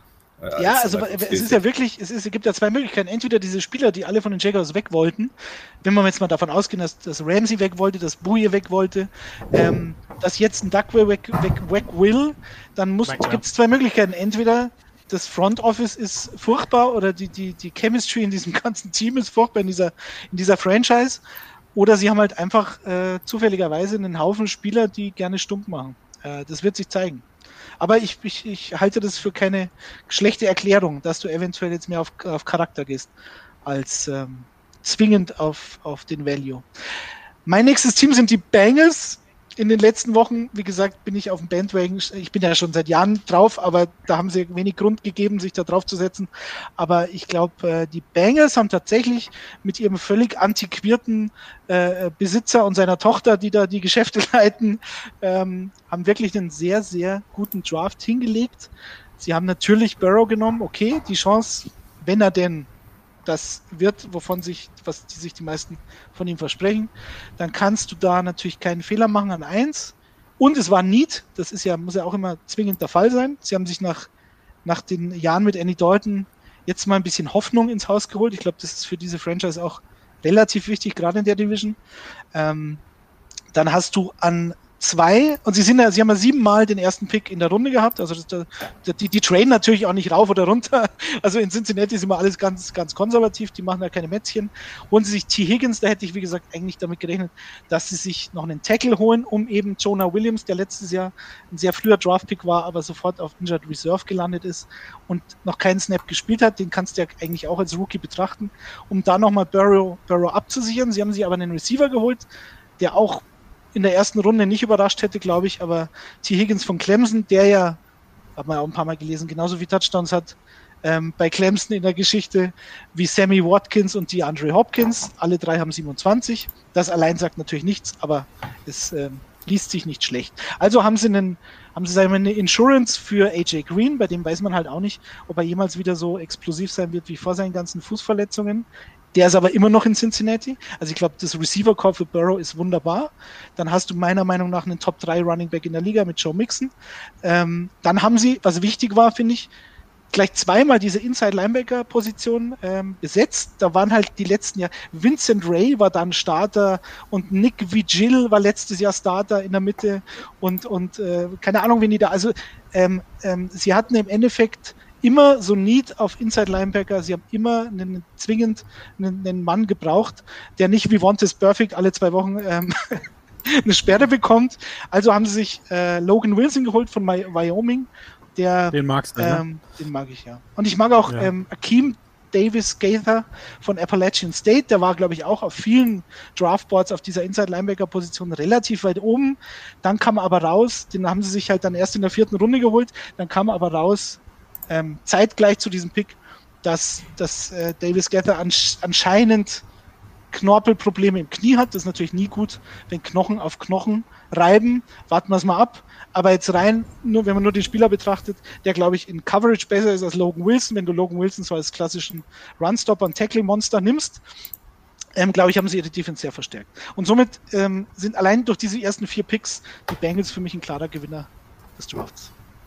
Äh, ja, also es ist ja wirklich, es, ist, es gibt ja zwei Möglichkeiten. Entweder diese Spieler, die alle von den Jaguars weg wollten, wenn man jetzt mal davon ausgehen, dass, dass Ramsey weg wollte, dass Bouye weg wollte, ähm, dass jetzt ein Duckway weg, weg, weg will, dann gibt es zwei Möglichkeiten. Entweder das Front Office ist furchtbar oder die, die, die Chemistry in diesem ganzen Team ist furchtbar in dieser, in dieser Franchise, oder sie haben halt einfach äh, zufälligerweise einen Haufen Spieler, die gerne stumpf machen. Äh, das wird sich zeigen. Aber ich, ich, ich halte das für keine schlechte Erklärung, dass du eventuell jetzt mehr auf, auf Charakter gehst, als ähm, zwingend auf, auf den Value. Mein nächstes Team sind die Bengals. In den letzten Wochen, wie gesagt, bin ich auf dem Bandwagon. Ich bin ja schon seit Jahren drauf, aber da haben sie wenig Grund gegeben, sich da drauf zu setzen. Aber ich glaube, die Bengals haben tatsächlich mit ihrem völlig antiquierten äh, Besitzer und seiner Tochter, die da die Geschäfte leiten, ähm, haben wirklich einen sehr, sehr guten Draft hingelegt. Sie haben natürlich Burrow genommen. Okay, die Chance, wenn er denn das wird, wovon sich, was die sich die meisten von ihm versprechen, dann kannst du da natürlich keinen Fehler machen an eins. Und es war Need, das ist ja, muss ja auch immer zwingend der Fall sein. Sie haben sich nach, nach den Jahren mit Andy Dalton jetzt mal ein bisschen Hoffnung ins Haus geholt. Ich glaube, das ist für diese Franchise auch relativ wichtig, gerade in der Division. Ähm, dann hast du an zwei, und sie sind ja, sie haben ja siebenmal den ersten Pick in der Runde gehabt, also das, die, die traden natürlich auch nicht rauf oder runter, also in Cincinnati ist immer alles ganz, ganz konservativ, die machen ja keine Mätzchen. Holen sie sich T. Higgins, da hätte ich wie gesagt eigentlich damit gerechnet, dass sie sich noch einen Tackle holen, um eben Jonah Williams, der letztes Jahr ein sehr früher Draft-Pick war, aber sofort auf Injured Reserve gelandet ist und noch keinen Snap gespielt hat, den kannst du ja eigentlich auch als Rookie betrachten, um da nochmal Burrow, Burrow abzusichern. Sie haben sich aber einen Receiver geholt, der auch in der ersten Runde nicht überrascht hätte, glaube ich, aber T. Higgins von Clemson, der ja, hat man ja auch ein paar Mal gelesen, genauso wie Touchdowns hat ähm, bei Clemson in der Geschichte wie Sammy Watkins und DeAndre Hopkins. Alle drei haben siebenundzwanzig. Das allein sagt natürlich nichts, aber es ähm, liest sich nicht schlecht. Also haben sie einen, haben sie sagen wir, eine Insurance für A J Green, bei dem weiß man halt auch nicht, ob er jemals wieder so explosiv sein wird wie vor seinen ganzen Fußverletzungen. Der ist aber immer noch in Cincinnati. Also ich glaube, das Receiver-Core für Burrow ist wunderbar. Dann hast du meiner Meinung nach einen Top drei Running Back in der Liga mit Joe Mixon. Ähm, dann haben sie, was wichtig war, finde ich, gleich zweimal diese Inside-Linebacker-Position ähm, besetzt. Da waren halt die letzten Jahre, Vincent Ray war dann Starter und Nick Vigil war letztes Jahr Starter in der Mitte und, und äh, keine Ahnung, wen die da, also ähm, ähm, sie hatten im Endeffekt immer so Need auf Inside-Linebacker. Sie haben immer einen, zwingend einen, einen Mann gebraucht, der nicht wie Vontaze Burfict alle zwei Wochen ähm, eine Sperre bekommt. Also haben sie sich äh, Logan Wilson geholt von Wyoming. Der, den magst du, ähm, ne? Den mag ich, ja. Und ich mag auch ja. ähm, Akeem Davis Gaither von Appalachian State. Der war, glaube ich, auch auf vielen Draftboards auf dieser Inside-Linebacker-Position relativ weit oben. Dann kam er aber raus, den haben sie sich halt dann erst in der vierten Runde geholt. Dann kam er aber raus, Ähm, zeitgleich zu diesem Pick, dass, dass äh, Davis Gaither ansch- anscheinend Knorpelprobleme im Knie hat. Das ist natürlich nie gut, wenn Knochen auf Knochen reiben. Warten wir es mal ab. Aber jetzt rein, nur wenn man nur den Spieler betrachtet, der, glaube ich, in Coverage besser ist als Logan Wilson. Wenn du Logan Wilson so als klassischen Runstopper und Tackling-Monster nimmst, ähm, glaube ich, haben sie ihre Defense sehr verstärkt. Und somit ähm, sind allein durch diese ersten vier Picks die Bengals für mich ein klarer Gewinner des Drafts.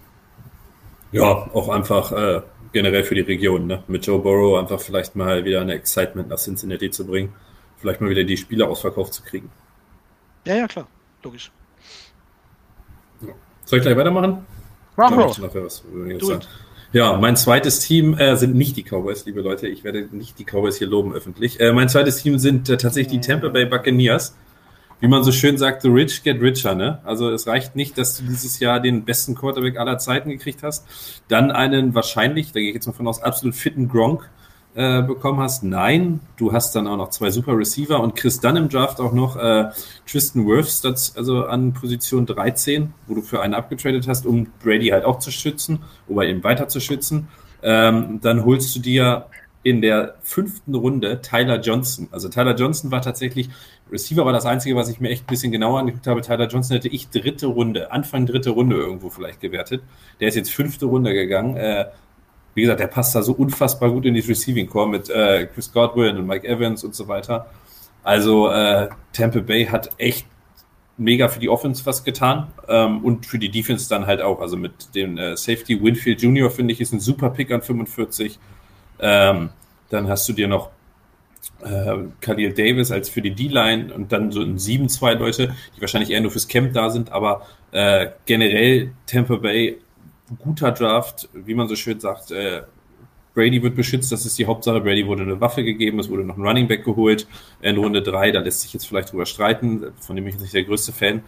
Ja, auch einfach äh, generell für die Region, ne? Mit Joe Burrow einfach vielleicht mal wieder eine Excitement nach Cincinnati zu bringen, vielleicht mal wieder die Spieler ausverkauft zu kriegen. Ja, ja, klar, logisch. Ja. Soll ich gleich weitermachen? Mach ja, was. was ja, mein zweites Team äh, sind nicht die Cowboys, liebe Leute. Ich werde nicht die Cowboys hier loben öffentlich. Äh, mein zweites Team sind äh, tatsächlich die Tampa Bay Buccaneers. Wie man so schön sagt, the rich get richer, ne? Also es reicht nicht, dass du dieses Jahr den besten Quarterback aller Zeiten gekriegt hast, dann einen wahrscheinlich, da gehe ich jetzt mal von aus, absolut fitten Gronk äh, bekommen hast. Nein, du hast dann auch noch zwei super Receiver und kriegst dann im Draft auch noch äh, Tristan Wirfs, das, also an Position dreizehn, wo du für einen abgetradet hast, um Brady halt auch zu schützen, oder eben weiter zu schützen. Ähm, dann holst du dir in der fünften Runde Tyler Johnson. Also Tyler Johnson war tatsächlich, Receiver war das Einzige, was ich mir echt ein bisschen genauer angeguckt habe. Tyler Johnson hätte ich dritte Runde, Anfang dritte Runde irgendwo vielleicht gewertet. Der ist jetzt fünfte Runde gegangen. Äh, wie gesagt, der passt da so unfassbar gut in die Receiving Core mit äh, Chris Godwin und Mike Evans und so weiter. Also äh, Tampa Bay hat echt mega für die Offense was getan ähm, und für die Defense dann halt auch. Also mit dem äh, Safety Winfield Junior finde ich ist ein super Pick an fünfundvierzig. Ähm, dann hast du dir noch äh, Khalil Davis als für die D-Line und dann so ein sieben zwei Leute, die wahrscheinlich eher nur fürs Camp da sind, aber äh, generell Tampa Bay, guter Draft, wie man so schön sagt, äh, Brady wird beschützt, das ist die Hauptsache. Brady wurde eine Waffe gegeben, es wurde noch ein Running Back geholt in Runde drei, da lässt sich jetzt vielleicht drüber streiten, von dem bin ich nicht der größte Fan,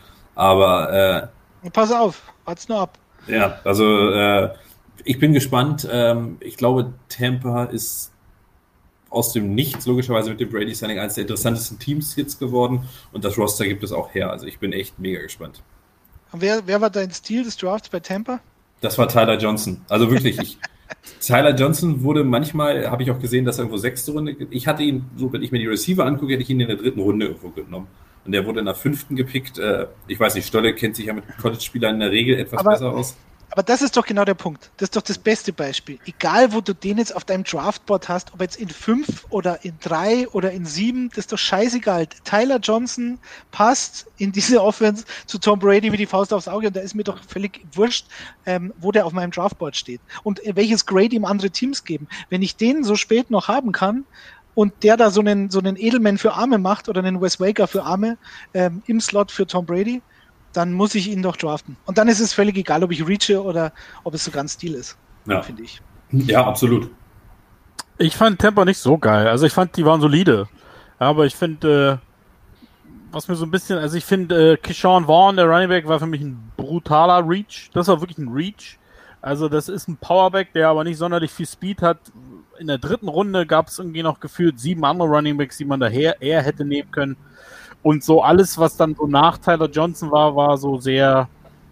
aber äh, pass auf, wart's nur ab. Ja, also äh, ich bin gespannt, ähm, ich glaube Tampa ist aus dem Nichts, logischerweise mit dem Brady-Signing, eines der interessantesten Teams jetzt geworden und das Roster gibt es auch her, also ich bin echt mega gespannt. Und wer, wer war dein Stil des Drafts bei Tampa? Das war Tyler Johnson, also wirklich, ich Tyler Johnson wurde manchmal, habe ich auch gesehen, dass er irgendwo sechste Runde, ich hatte ihn, so wenn ich mir die Receiver angucke, hätte ich ihn in der dritten Runde irgendwo genommen. Und der wurde in der fünften gepickt. Ich weiß nicht, Stolle kennt sich ja mit College-Spielern in der Regel etwas aber, besser aus. Aber das ist doch genau der Punkt. Das ist doch das beste Beispiel. Egal, wo du den jetzt auf deinem Draftboard hast, ob jetzt in fünf oder in drei oder in sieben, das ist doch scheißegal. Tyler Johnson passt in diese Offense zu Tom Brady wie die Faust aufs Auge und da ist mir doch völlig wurscht, ähm, wo der auf meinem Draftboard steht und welches Grade ihm andere Teams geben. Wenn ich den so spät noch haben kann und der da so einen, so einen Edelman für Arme macht oder einen Wes Welker für Arme ähm, im Slot für Tom Brady, dann muss ich ihn doch draften. Und dann ist es völlig egal, ob ich reache oder ob es so ganz Stil ist, ja. finde ich. Ja, absolut. Ich fand Tampa nicht so geil. Also ich fand, die waren solide. Aber ich finde, äh, was mir so ein bisschen, also ich finde, äh, Keyshawn Vaughn, der Running Back, war für mich ein brutaler Reach. Das war wirklich ein Reach. Also das ist ein Powerback, der aber nicht sonderlich viel Speed hat. In der dritten Runde gab es irgendwie noch gefühlt sieben andere Running Backs, die man daher eher hätte nehmen können. Und so alles, was dann so nach Tyler Johnson war, war so sehr,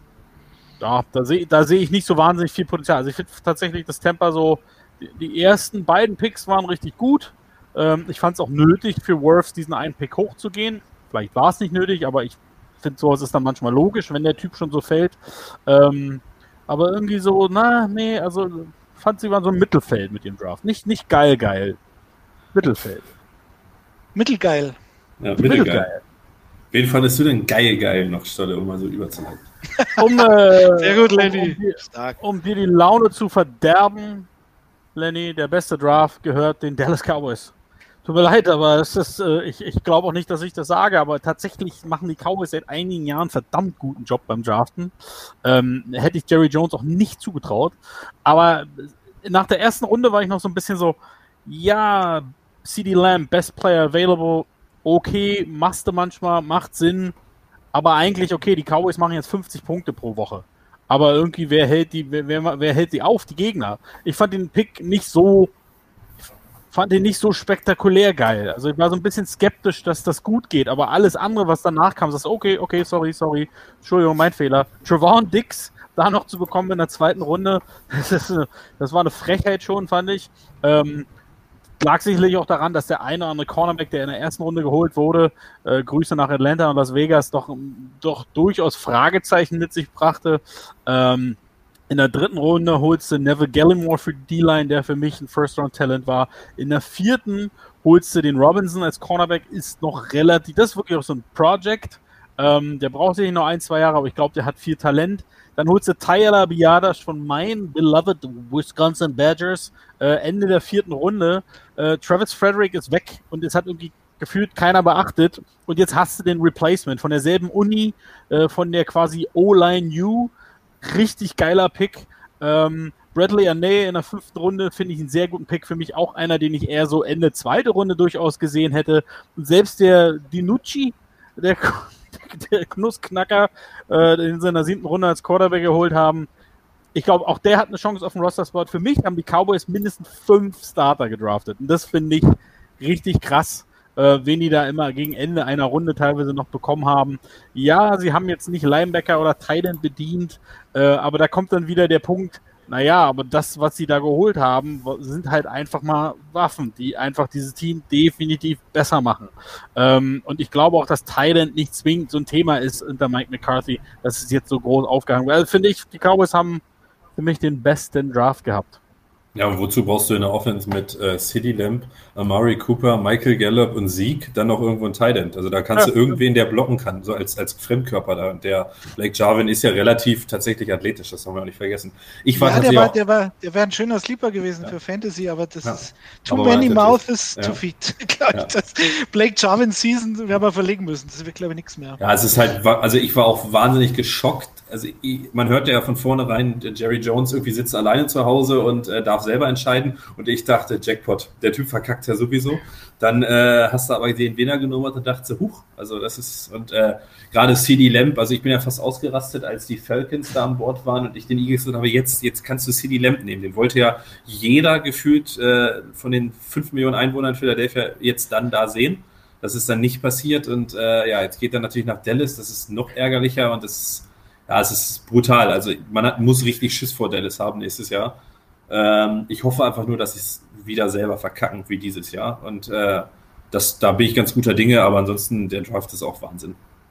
ja, da sehe da seh ich nicht so wahnsinnig viel Potenzial. Also ich finde tatsächlich, dass Tampa so, die, die ersten beiden Picks waren richtig gut. Ähm, ich fand es auch nötig für Wirfs, diesen einen Pick hochzugehen. Vielleicht war es nicht nötig, aber ich finde, sowas ist dann manchmal logisch, wenn der Typ schon so fällt. Ähm, aber irgendwie so, na, nee, also fand sie waren so im Mittelfeld mit dem Draft. Nicht, nicht geil, geil. Mittelfeld. Mittelgeil. Ja, mittelgeil. Wen fandest du denn geil, geil noch, Stolle, um mal so überzuleiten? Um, äh, Sehr gut, Lenny. Um, um, dir, um dir die Laune zu verderben, Lenny, der beste Draft gehört den Dallas Cowboys. Tut mir leid, aber es ist, äh, ich, ich glaube auch nicht, dass ich das sage, aber tatsächlich machen die Cowboys seit einigen Jahren einen verdammt guten Job beim Draften. Ähm, hätte ich Jerry Jones auch nicht zugetraut. Aber nach der ersten Runde war ich noch so ein bisschen so, ja, CeeDee Lamb, Best Player Available, okay, machst du manchmal, macht Sinn, aber eigentlich, okay, die Cowboys machen jetzt fünfzig Punkte pro Woche. Aber irgendwie, wer hält die, wer, wer, wer hält die auf, die Gegner? Ich fand den Pick nicht so, fand den nicht so spektakulär geil. Also ich war so ein bisschen skeptisch, dass das gut geht, aber alles andere, was danach kam, sagst okay, okay, sorry, sorry, Entschuldigung, mein Fehler. Trevon Diggs da noch zu bekommen in der zweiten Runde, das, ist, das war eine Frechheit schon, fand ich. Ähm, Lag sicherlich auch daran, dass der eine oder andere Cornerback, der in der ersten Runde geholt wurde, äh, Grüße nach Atlanta und Las Vegas, doch, doch durchaus Fragezeichen mit sich brachte. Ähm, in der dritten Runde holst du Neville Gallimore für die D-Line, der für mich ein First-Round-Talent war. In der vierten holst du den Robinson als Cornerback, ist noch relativ, das ist wirklich auch so ein Project. Ähm, der braucht sicher noch ein, zwei Jahre, aber ich glaube, der hat viel Talent. Dann holst du Tyler Biadasz von meinen beloved Wisconsin Badgers, äh, Ende der vierten Runde. Äh, Travis Frederick ist weg und es hat irgendwie gefühlt keiner beachtet. Und jetzt hast du den Replacement von derselben Uni, äh, von der quasi O-Line U. Richtig geiler Pick. Ähm, Bradley Anae in der fünften Runde finde ich einen sehr guten Pick. Für mich auch einer, den ich eher so Ende zweite Runde durchaus gesehen hätte. Und selbst der Dinucci, der der Knussknacker, äh, den sie in der siebten Runde als Quarterback geholt haben. Ich glaube, auch der hat eine Chance auf den Roster-Spot. Für mich haben die Cowboys mindestens fünf Starter gedraftet. Und das finde ich richtig krass, äh, wen die da immer gegen Ende einer Runde teilweise noch bekommen haben. Ja, sie haben jetzt nicht Linebacker oder Tight End bedient, äh, aber da kommt dann wieder der Punkt, naja, aber das, was sie da geholt haben, sind halt einfach mal Waffen, die einfach dieses Team definitiv besser machen. Ähm, und ich glaube auch, dass Thailand nicht zwingend so ein Thema ist unter Mike McCarthy, dass es jetzt so groß aufgehangen wird. Also finde ich, die Cowboys haben für mich den besten Draft gehabt. Ja, und wozu brauchst du in der Offense mit äh, CeeDee Lamb, Amari Cooper, Michael Gallup und Zeke dann noch irgendwo ein Tight End? Also da kannst ja. du irgendwen, der blocken kann, so als, als Fremdkörper da. Und der Blake Jarwin ist ja relativ tatsächlich athletisch, das haben wir auch nicht vergessen. Ich war ja, tatsächlich der war, auch, der war, der wäre ein schöner Sleeper gewesen ja. für Fantasy, aber das ja. ist too aber many mouths ja. to feed. Ja. Das Blake Jarwin Season werden wir verlegen müssen. Das wird, glaube ich, nichts mehr. Ja, es ist halt, also ich war auch wahnsinnig geschockt. Also ich, man hört ja von vornherein, Jerry Jones irgendwie sitzt alleine zu Hause und äh, darf selber entscheiden. Und ich dachte, Jackpot, der Typ verkackt ja sowieso. Dann äh, hast du aber gesehen, wen er genommen hat und dachte, huch, also das ist, und äh, gerade CeeDee Lamb, also ich bin ja fast ausgerastet, als die Falcons da an Bord waren und ich den Eagles gesagt habe, jetzt, jetzt kannst du CeeDee Lamb nehmen. Den wollte ja jeder gefühlt äh, von den fünf Millionen Einwohnern in Philadelphia jetzt dann da sehen. Das ist dann nicht passiert und äh, ja, jetzt geht er natürlich nach Dallas, das ist noch ärgerlicher und das ist, ja, es ist brutal. Also man hat, muss richtig Schiss vor Dallas haben nächstes Jahr. Ähm, ich hoffe einfach nur, dass sie es wieder selber verkacken wie dieses Jahr. Und äh, das, da bin ich ganz guter Dinge, aber ansonsten, der Draft ist auch Wahnsinn.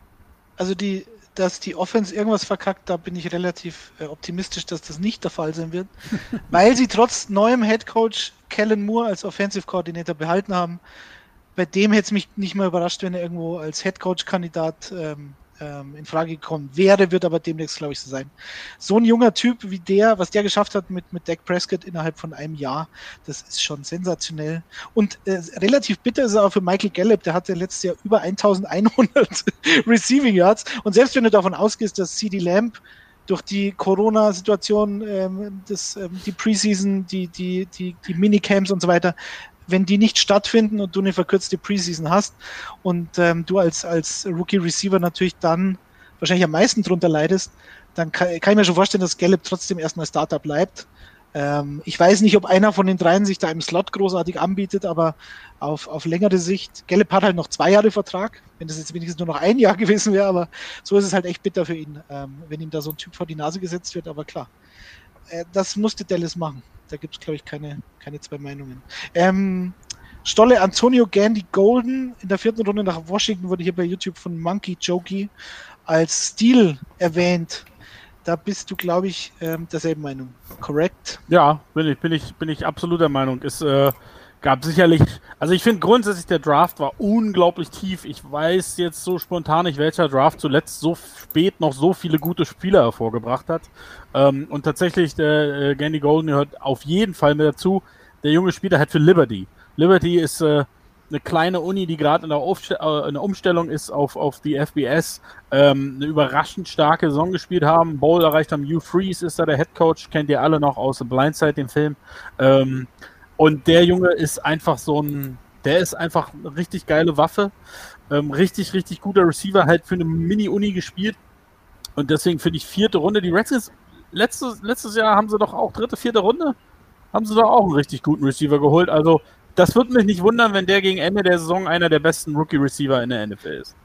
Also die, dass die Offense irgendwas verkackt, da bin ich relativ äh, optimistisch, dass das nicht der Fall sein wird. Weil sie trotz neuem Headcoach Kellen Moore als Offensive Coordinator behalten haben. Bei dem hätte es mich nicht mal überrascht, wenn er irgendwo als Headcoach-Kandidat ähm, in Frage gekommen wäre, wird aber demnächst, glaube ich, so sein. So ein junger Typ wie der, was der geschafft hat mit, mit Dak Prescott innerhalb von einem Jahr, das ist schon sensationell. Und äh, relativ bitter ist er auch für Michael Gallup, der hatte letztes Jahr über eintausendeinhundert Receiving Yards und selbst wenn du davon ausgehst, dass CeeDee Lamb durch die Corona-Situation, ähm, das, ähm, die Preseason, die, die, die, die Minicamps und so weiter, wenn die nicht stattfinden und du eine verkürzte Preseason hast und ähm, du als, als Rookie-Receiver natürlich dann wahrscheinlich am meisten drunter leidest, dann kann, kann ich mir schon vorstellen, dass Gallup trotzdem erstmal Starter bleibt. Ähm, ich weiß nicht, ob einer von den dreien sich da im Slot großartig anbietet, aber auf, auf längere Sicht, Gallup hat halt noch zwei Jahre Vertrag, wenn das jetzt wenigstens nur noch ein Jahr gewesen wäre, aber so ist es halt echt bitter für ihn, ähm, wenn ihm da so ein Typ vor die Nase gesetzt wird, aber klar, äh, das musste Dallas machen. Da gibt es, glaube ich, keine, keine zwei Meinungen. Ähm, Stolle, Antonio Gandy Golden in der vierten Runde nach Washington wurde hier bei YouTube von Monkey Jokey als Stil erwähnt. Da bist du, glaube ich, ähm, derselben Meinung. Correct? Ja, bin ich, bin ich, bin ich absolut der Meinung. Es äh, gab sicherlich, also ich finde grundsätzlich, der Draft war unglaublich tief. Ich weiß jetzt so spontan nicht, welcher Draft zuletzt so spät noch so viele gute Spieler hervorgebracht hat. Ähm, und tatsächlich, der äh, Gandy Golden gehört auf jeden Fall mit dazu. Der junge Spieler hat für Liberty. Liberty ist äh, eine kleine Uni, die gerade in, äh, in der Umstellung ist auf, auf die F B S, ähm, eine überraschend starke Saison gespielt haben. Bowl erreicht haben. Hugh Freeze ist da der Headcoach, kennt ihr alle noch aus The Blind Side, dem Film. Ähm, und der Junge ist einfach so ein, der ist einfach eine richtig geile Waffe. Ähm, richtig, richtig guter Receiver, halt für eine Mini-Uni gespielt. Und deswegen finde ich vierte Runde. Die Redskins, letztes, letztes Jahr haben sie doch auch dritte, vierte Runde, haben sie doch auch einen richtig guten Receiver geholt. Also das würde mich nicht wundern, wenn der gegen Ende der Saison einer der besten Rookie-Receiver in der N F L ist.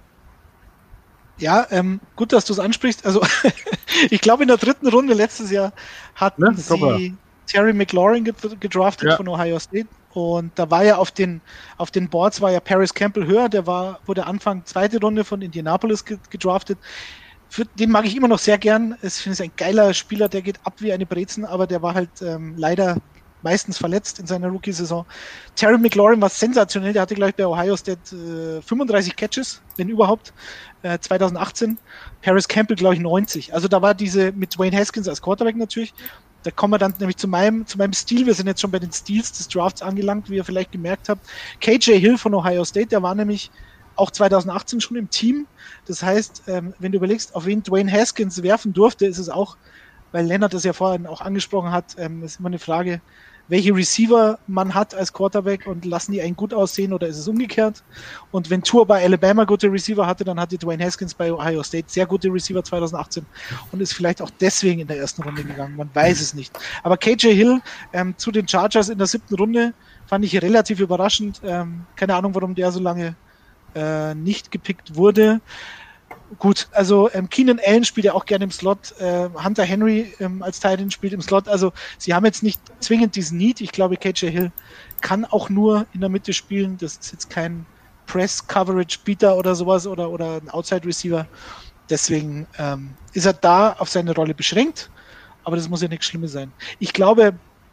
Ja, ähm, gut, dass du es ansprichst. Also ich glaube, in der dritten Runde letztes Jahr hatten ne? sie Terry McLaurin gedraftet ja. von Ohio State. Und da war ja auf den, auf den Boards war ja Paris Campbell höher. Der war, wurde Anfang zweite Runde von Indianapolis gedraftet. Für den mag ich immer noch sehr gern. Ich finde es ein geiler Spieler, der geht ab wie eine Brezen, aber der war halt ähm, leider meistens verletzt in seiner Rookie-Saison. Terry McLaurin war sensationell, der hatte gleich bei Ohio State äh, fünfunddreißig Catches, wenn überhaupt, äh, zwanzig achtzehn. Paris Campbell, glaube ich, neunzig. Also da war diese, mit Dwayne Haskins als Quarterback natürlich, da kommen wir dann nämlich zu meinem, zu meinem Stil, wir sind jetzt schon bei den Stils des Drafts angelangt, wie ihr vielleicht gemerkt habt. K J Hill von Ohio State, der war nämlich auch zwanzig achtzehn schon im Team. Das heißt, ähm, wenn du überlegst, auf wen Dwayne Haskins werfen durfte, ist es auch, weil Lennart das ja vorhin auch angesprochen hat, ähm, ist immer eine Frage, welche Receiver man hat als Quarterback und lassen die einen gut aussehen oder ist es umgekehrt? Und wenn Tua bei Alabama gute Receiver hatte, dann hatte Dwayne Haskins bei Ohio State sehr gute Receiver zwanzig achtzehn und ist vielleicht auch deswegen in der ersten Runde gegangen. Man weiß es nicht. Aber K J Hill ähm, zu den Chargers in der siebten Runde fand ich relativ überraschend. Ähm, keine Ahnung, warum der so lange äh, nicht gepickt wurde. Gut, also ähm, Keenan Allen spielt ja auch gerne im Slot, äh, Hunter Henry ähm, als Tight End spielt im Slot, also sie haben jetzt nicht zwingend diesen Need, ich glaube K J Hill kann auch nur in der Mitte spielen, das ist jetzt kein Press-Coverage-Beater oder sowas oder, oder ein Outside-Receiver, deswegen ähm, ist er da auf seine Rolle beschränkt, aber das muss ja nichts Schlimmes sein. Ich glaube,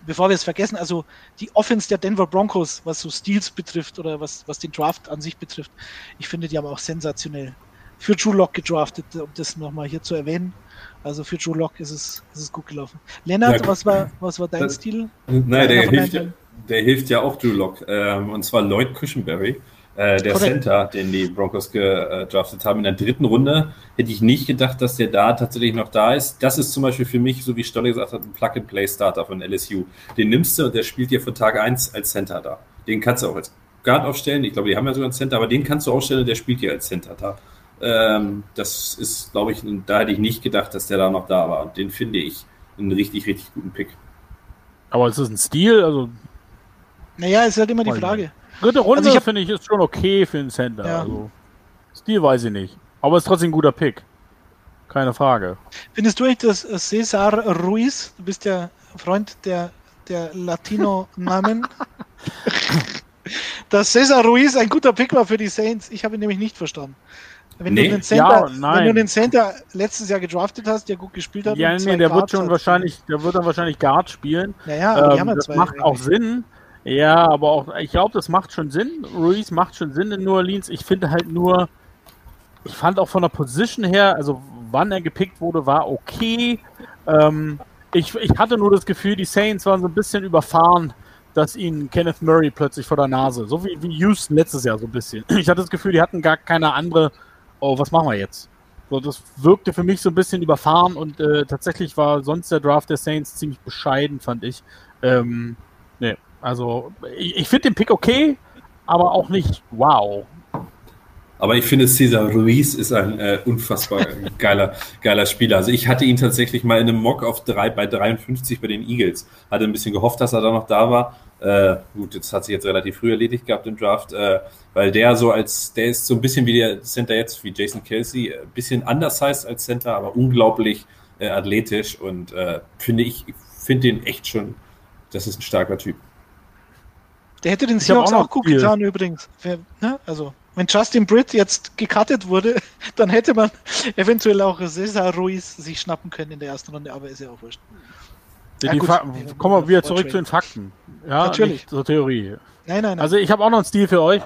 bevor wir es vergessen, also die Offense der Denver Broncos, was so Steals betrifft oder was, was den Draft an sich betrifft, ich finde, die haben auch sensationell für Drew Lock gedraftet, um das nochmal hier zu erwähnen. Also für Drew Lock ist es, ist es gut gelaufen. Lennart, ja, was war, was war dein das, Stil? Nein, der hilft, ja, der hilft ja auch Drew Lock, ähm, und zwar Lloyd Cushenberry. Äh, der Correct. Center, den die Broncos gedraftet haben in der dritten Runde, hätte ich nicht gedacht, dass der da tatsächlich noch da ist. Das ist zum Beispiel für mich, so wie Stolle gesagt hat, ein Plug-and-Play-Starter von L S U. Den nimmst du und der spielt dir von Tag eins als Center da. Den kannst du auch als Guard aufstellen. Ich glaube, die haben ja sogar einen Center, aber den kannst du aufstellen und der spielt dir als Center da. Ähm, das ist, glaube ich, da hätte ich nicht gedacht, dass der da noch da war. Und den finde ich einen richtig, richtig guten Pick. Aber ist das ein Stil? Also, naja, ist halt immer die Frage. Dritte Runde, also finde ich, ist schon okay für einen Center. Ja. Also, Stil weiß ich nicht. Aber ist trotzdem ein guter Pick. Keine Frage. Findest du eigentlich, dass Cesar Ruiz, du bist ja Freund der, der Latino-Namen, dass Cesar Ruiz ein guter Pick war für die Saints? Ich habe ihn nämlich nicht verstanden. Wenn, nee. du den Center, ja, wenn du den Center letztes Jahr gedraftet hast, der gut gespielt hat. Ja, nee, der wird schon wahrscheinlich, der wird dann wahrscheinlich Guard spielen. Naja, aber ähm, die haben ja das zwei macht auch Sinn. Ja, aber auch, ich glaube, das macht schon Sinn. Ruiz macht schon Sinn in New Orleans. Ich finde halt nur, ich fand auch von der Position her, also wann er gepickt wurde, war okay. Ähm, ich, ich hatte nur das Gefühl, die Saints waren so ein bisschen überfahren, dass ihnen Kenneth Murray plötzlich vor der Nase, so wie, wie Houston letztes Jahr so ein bisschen. Ich hatte das Gefühl, die hatten gar keine andere, oh, was machen wir jetzt? So, das wirkte für mich so ein bisschen überfahren und äh, tatsächlich war sonst der Draft der Saints ziemlich bescheiden, fand ich. Ähm, nee. Also, ich, ich finde den Pick okay, aber auch nicht wow. Aber ich finde, Cesar Ruiz ist ein äh, unfassbar geiler, geiler Spieler. Also ich hatte ihn tatsächlich mal in einem Mock auf drei, bei dreiundfünfzig bei den Eagles. Hatte ein bisschen gehofft, dass er da noch da war. Äh, gut, das hat sich jetzt relativ früh erledigt gehabt im Draft, äh, weil der so als, der ist so ein bisschen wie der Center jetzt, wie Jason Kelsey, ein bisschen undersized als Center, aber unglaublich äh, athletisch und äh, finde ich, ich finde den echt schon, das ist ein starker Typ. Der hätte den Seahawks auch, auch gut viel. getan übrigens. Wer, ne? Also, wenn Justin Britt jetzt gecuttet wurde, dann hätte man eventuell auch Cesar Ruiz sich schnappen können in der ersten Runde, aber ist ja auch wurscht. Ja, die Fa- kommen wir wieder zurück zu den Fakten. Ja, natürlich. Nicht zur Theorie. Nein, nein, nein. Also ich habe auch noch einen Stil für euch.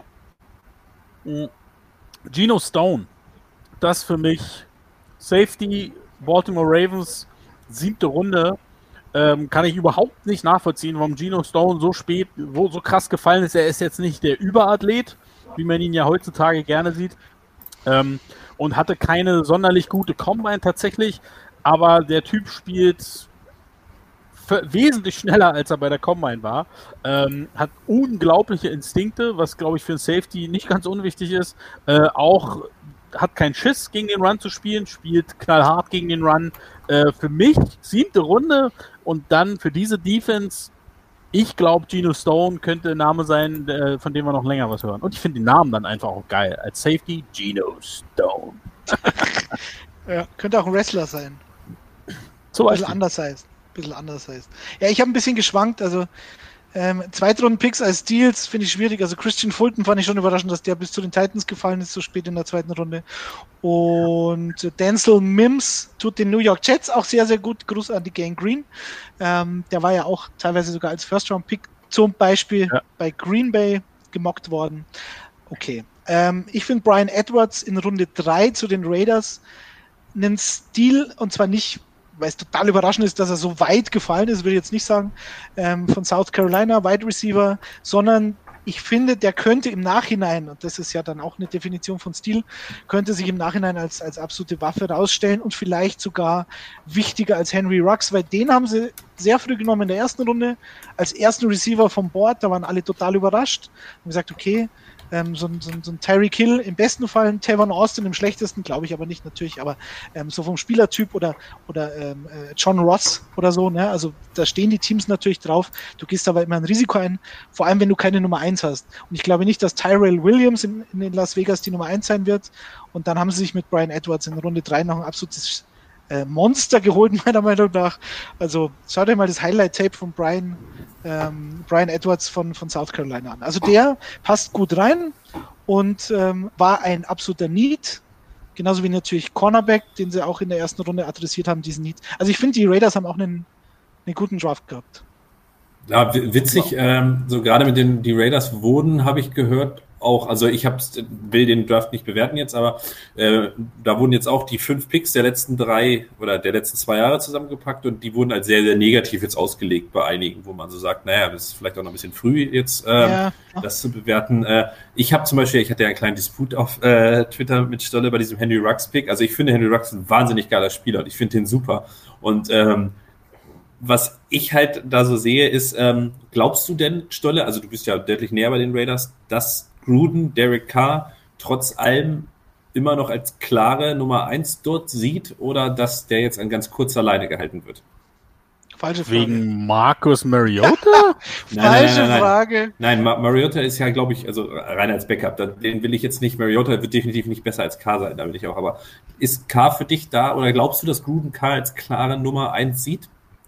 Geno Stone. Das für mich Safety, Baltimore Ravens, siebte Runde. Ähm, kann ich überhaupt nicht nachvollziehen, warum Geno Stone so spät, wo so krass gefallen ist. Er ist jetzt nicht der Überathlet, wie man ihn ja heutzutage gerne sieht. Ähm, und hatte keine sonderlich gute Combine tatsächlich. Aber der Typ spielt wesentlich schneller, als er bei der Combine war. Ähm, hat unglaubliche Instinkte, was, glaube ich, für einen Safety nicht ganz unwichtig ist. Äh, auch hat keinen Schiss, gegen den Run zu spielen, spielt knallhart gegen den Run. Äh, für mich siebte Runde und dann für diese Defense, ich glaube, Geno Stone könnte ein Name sein, äh, von dem wir noch länger was hören. Und ich finde den Namen dann einfach auch geil. Als Safety, Geno Stone. Ja, könnte auch ein Wrestler sein. So ein bisschen anders heißt. bisschen anders heißt. Ja, ich habe ein bisschen geschwankt, also ähm, Zweitrunden-Picks als Deals finde ich schwierig, also Christian Fulton fand ich schon überraschend, dass der bis zu den Titans gefallen ist, so spät in der zweiten Runde und Denzel Mims tut den New York Jets auch sehr, sehr gut, Gruß an die Gang Green, ähm, der war ja auch teilweise sogar als First-Round-Pick zum Beispiel ja. bei Green Bay gemockt worden. Okay, ähm, ich finde Brian Edwards in Runde drei zu den Raiders einen Stil, und zwar nicht, weil es total überraschend ist, dass er so weit gefallen ist, will ich jetzt nicht sagen, ähm, von South Carolina, Wide Receiver, sondern ich finde, der könnte im Nachhinein, und das ist ja dann auch eine Definition von Stil, könnte sich im Nachhinein als, als absolute Waffe rausstellen und vielleicht sogar wichtiger als Henry Ruggs, weil den haben sie sehr früh genommen in der ersten Runde, als ersten Receiver vom Board, da waren alle total überrascht und gesagt, okay, Ähm, so, ein, so, ein, so ein Tyreek Hill im besten Fall, ein Tavon Austin im schlechtesten, glaube ich aber nicht natürlich, aber ähm, so vom Spielertyp oder, oder ähm, äh, John Ross oder so, ne? Also da stehen die Teams natürlich drauf, du gehst aber immer ein Risiko ein, vor allem wenn du keine Nummer eins hast. Und ich glaube nicht, dass Tyrell Williams in, in Las Vegas die Nummer eins sein wird und dann haben sie sich mit Brian Edwards in Runde drei noch ein absolutes äh, Monster geholt, meiner Meinung nach. Also schaut euch mal das Highlight-Tape von Brian Ähm, Brian Edwards von, von South Carolina an. Also der passt gut rein und ähm, war ein absoluter Need, genauso wie natürlich Cornerback, den sie auch in der ersten Runde adressiert haben, diesen Need. Also ich finde, die Raiders haben auch einen, einen guten Draft gehabt. Ja, witzig, genau. ähm, so gerade mit den die Raiders wurden, habe ich gehört, auch, also ich hab's, will den Draft nicht bewerten jetzt, aber äh, da wurden jetzt auch die fünf Picks der letzten drei oder der letzten zwei Jahre zusammengepackt und die wurden als sehr, sehr negativ jetzt ausgelegt bei einigen, wo man so sagt, naja, das ist vielleicht auch noch ein bisschen früh jetzt, äh, ja. das zu bewerten. Äh, ich habe zum Beispiel, ich hatte ja einen kleinen Disput auf äh, Twitter mit Stolle bei diesem Henry Ruggs Pick. Also ich finde Henry Ruggs ein wahnsinnig geiler Spieler und ich finde den super. Und ähm, was ich halt da so sehe, ist, ähm, glaubst du denn, Stolle, also du bist ja deutlich näher bei den Raiders, dass Gruden, Derek Carr, trotz allem immer noch als klare Nummer eins dort sieht oder dass der jetzt an ganz kurzer Leine gehalten wird? Falsche Frage. Wegen Marcus Mariota? Falsche nein, nein, nein, nein. Frage. Nein, Ma- Mariota ist ja, glaube ich, also rein als Backup. Den will ich jetzt nicht. Mariota wird definitiv nicht besser als Carr sein, da will ich auch. Aber ist Carr für dich da oder glaubst du, dass Gruden Carr als klare Nummer eins sieht?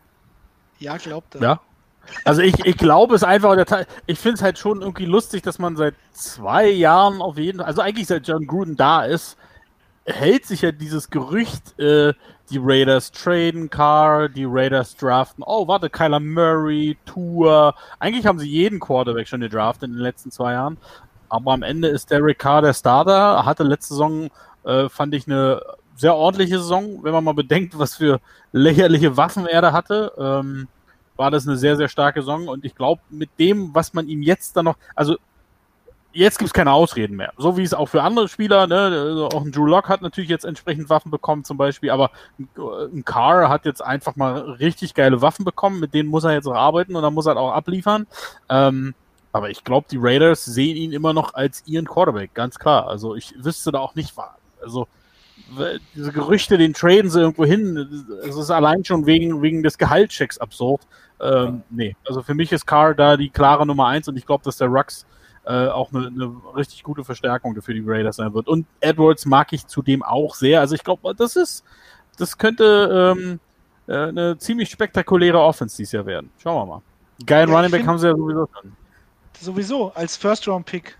Ja, glaubt er. Ja. Also ich, ich glaube es einfach, ich finde es halt schon irgendwie lustig, dass man seit zwei Jahren auf jeden Fall, also eigentlich seit John Gruden da ist, hält sich ja dieses Gerücht, äh, die Raiders traden Carr, die Raiders draften, oh warte, Kyler Murray, Tua, eigentlich haben sie jeden Quarterback schon gedraftet in den letzten zwei Jahren, aber am Ende ist Derek Carr der Starter, hatte letzte Saison, äh, fand ich eine sehr ordentliche Saison, wenn man mal bedenkt, was für lächerliche Waffen er da hatte, ähm, war das eine sehr, sehr starke Saison und ich glaube, mit dem, was man ihm jetzt dann noch, also jetzt gibt es keine Ausreden mehr, so wie es auch für andere Spieler, ne, also auch ein Drew Lock hat natürlich jetzt entsprechend Waffen bekommen zum Beispiel, aber ein Carr hat jetzt einfach mal richtig geile Waffen bekommen, mit denen muss er jetzt auch arbeiten und dann muss er halt auch abliefern, ähm, aber ich glaube, die Raiders sehen ihn immer noch als ihren Quarterback, ganz klar, also ich wüsste da auch nicht, also diese Gerüchte, den traden sie irgendwo hin, es ist allein schon wegen, wegen des Gehaltschecks absurd. Ähm, nee, also für mich ist Carr da die klare Nummer eins und ich glaube, dass der Ruggs äh, auch eine, eine richtig gute Verstärkung für die Raiders sein wird. Und Edwards mag ich zudem auch sehr. Also ich glaube, das ist, das könnte ähm, äh, eine ziemlich spektakuläre Offense dieses Jahr werden. Schauen wir mal. Geilen ja, Running Back haben sie ja sowieso schon. Sowieso, als First-Round-Pick,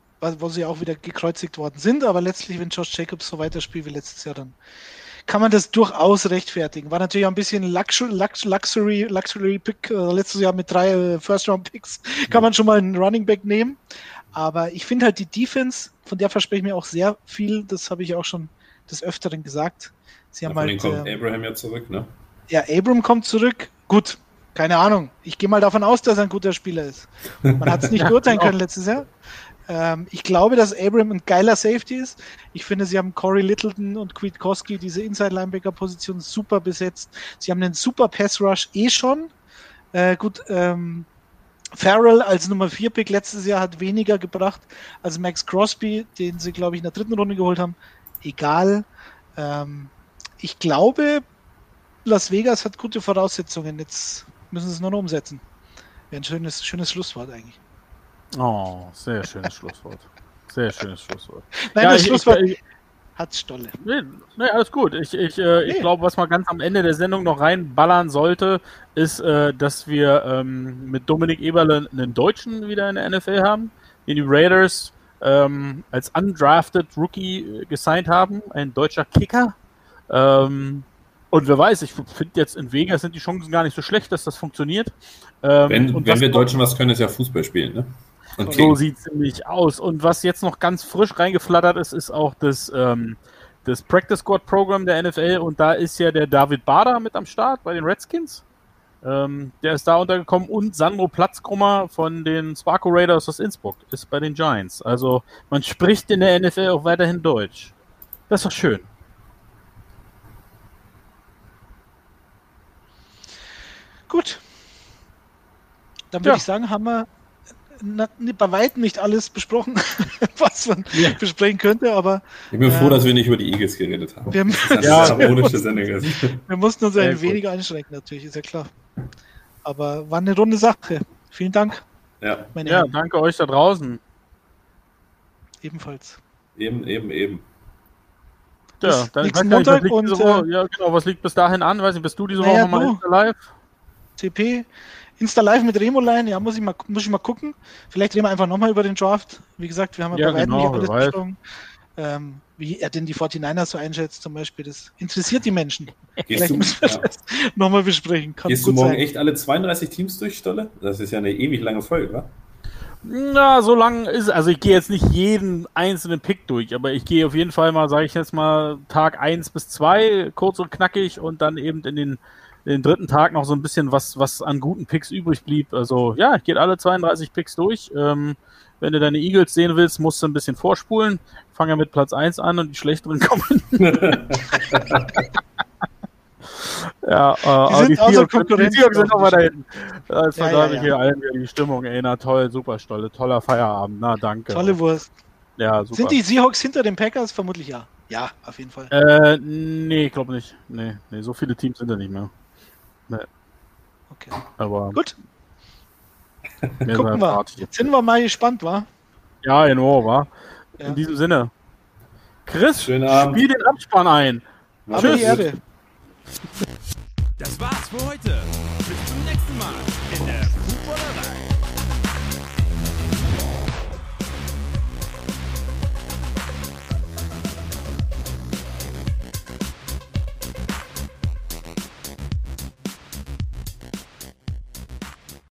wo sie auch wieder gekreuzigt worden sind, aber letztlich, wenn Josh Jacobs so weiterspielt wie letztes Jahr, dann kann man das durchaus rechtfertigen. War natürlich auch ein bisschen Luxury, Luxury, Luxury Pick, äh, letztes Jahr mit drei äh, First-Round-Picks, kann man schon mal einen Running Back nehmen, aber ich finde halt die Defense, von der verspreche ich mir auch sehr viel, das habe ich auch schon des Öfteren gesagt. Sie haben ja, von halt, denen kommt äh, Abraham ja zurück, ne? Ja, Abram kommt zurück, gut, keine Ahnung, ich gehe mal davon aus, dass er ein guter Spieler ist. Man hat es nicht beurteilen können letztes Jahr. Ich glaube, dass Abram ein geiler Safety ist. Ich finde, sie haben Corey Littleton und Kwiatkowski, diese Inside-Linebacker-Position, super besetzt. Sie haben einen super Pass-Rush eh schon. Äh, gut, ähm, Farrell als Nummer vier Pick letztes Jahr hat weniger gebracht als Max Crosby, den sie, glaube ich, in der dritten Runde geholt haben. Egal. Ähm, ich glaube, Las Vegas hat gute Voraussetzungen. Jetzt müssen sie es nur noch umsetzen. Wäre ein schönes, schönes Schlusswort eigentlich. Oh, sehr schönes Schlusswort. Sehr schönes Schlusswort. Nein, ja, das ich, Schlusswort ich, hat Stolle. Nee, nee, alles gut. Ich, ich, äh, nee. ich glaube, was man ganz am Ende der Sendung noch reinballern sollte, ist, äh, dass wir ähm, mit Dominik Eberle einen Deutschen wieder in der N F L haben, den die Raiders ähm, als undrafted Rookie gesigned haben, ein deutscher Kicker. Ähm, und wer weiß, ich finde jetzt in Vegas sind die Chancen gar nicht so schlecht, dass das funktioniert. Ähm, wenn wenn wir Deutschen was können, ist ja Fußball spielen, ne? Und so sieht es nämlich aus. Und was jetzt noch ganz frisch reingeflattert ist, ist auch das, ähm, das Practice Squad Programm der N F L. Und da ist ja der David Bader mit am Start bei den Redskins. Ähm, der ist da untergekommen. Und Sandro Platzkrummer von den Sparko Raiders aus Innsbruck ist bei den Giants. Also man spricht in der N F L auch weiterhin Deutsch. Das ist doch schön. Gut. Dann würde ja. ich sagen, haben wir Na, bei weitem nicht alles besprochen, was man ja. besprechen könnte, aber ich bin äh, froh, dass wir nicht über die Eagles geredet haben. Wir, das ja, ist eine harmonische Sendung. Wir mussten uns ein wenig gut. einschränken, natürlich, ist ja klar. Aber war eine runde Sache. Vielen Dank. Ja, meine ja danke euch da draußen. Ebenfalls. Eben, eben, eben. Ja, dann nächsten Montag nicht, und Woche, äh, ja, genau, was liegt bis dahin an? Weiß nicht, bist du diese Woche nochmal ja, live? C P Insta Live mit Remoline, ja, muss ich mal, muss ich mal gucken. Vielleicht reden wir einfach nochmal über den Draft. Wie gesagt, wir haben ja, ja bei weitem genau, nicht alles besprochen. ähm, wie er denn die forty-niners so einschätzt zum Beispiel. Das interessiert die Menschen. Gehst Vielleicht du, müssen wir ja. das nochmal besprechen. Kann Gehst du gut morgen sein. echt alle zweiunddreißig Teams durch, Stolle? Das ist ja eine ewig lange Folge, wa? Na, so lang ist, also ich gehe jetzt nicht jeden einzelnen Pick durch, aber ich gehe auf jeden Fall mal, sage ich jetzt mal, Tag eins bis zwei, kurz und knackig und dann eben in den, in den dritten Tag noch so ein bisschen was, was an guten Picks übrig blieb. Also ja, ich gehe alle zweiunddreißig Picks durch. Ähm, wenn du deine Eagles sehen willst, musst du ein bisschen vorspulen. Fange ja mit Platz eins an und die schlechteren kommen. Ja, äh, aber die außer Seahawks Konkurrenz, die Seahawks sind glaub noch ich. weiter hinten. Das Ja, vertreibe ja, ich ja. hier allen wieder die Stimmung. Ey, na toll, super Stolle, toller Feierabend. Na, danke. Tolle Wurst. Ja, super. Sind die Seahawks hinter den Packers? Vermutlich ja. Ja, auf jeden Fall. Äh, nee, ich glaube nicht. Nee, nee, so viele Teams sind da nicht mehr. Okay. Aber Gut, mehr gucken sind wir. erwartet. Jetzt sind wir mal gespannt, wa? Ja, genau, wa? Ja. In diesem Sinne. Chris, Schönen Abend. spiel den Abspann ein. Mach Für das die gut. Erde. Das war's für heute. Bis zum nächsten Mal in der Footballerei.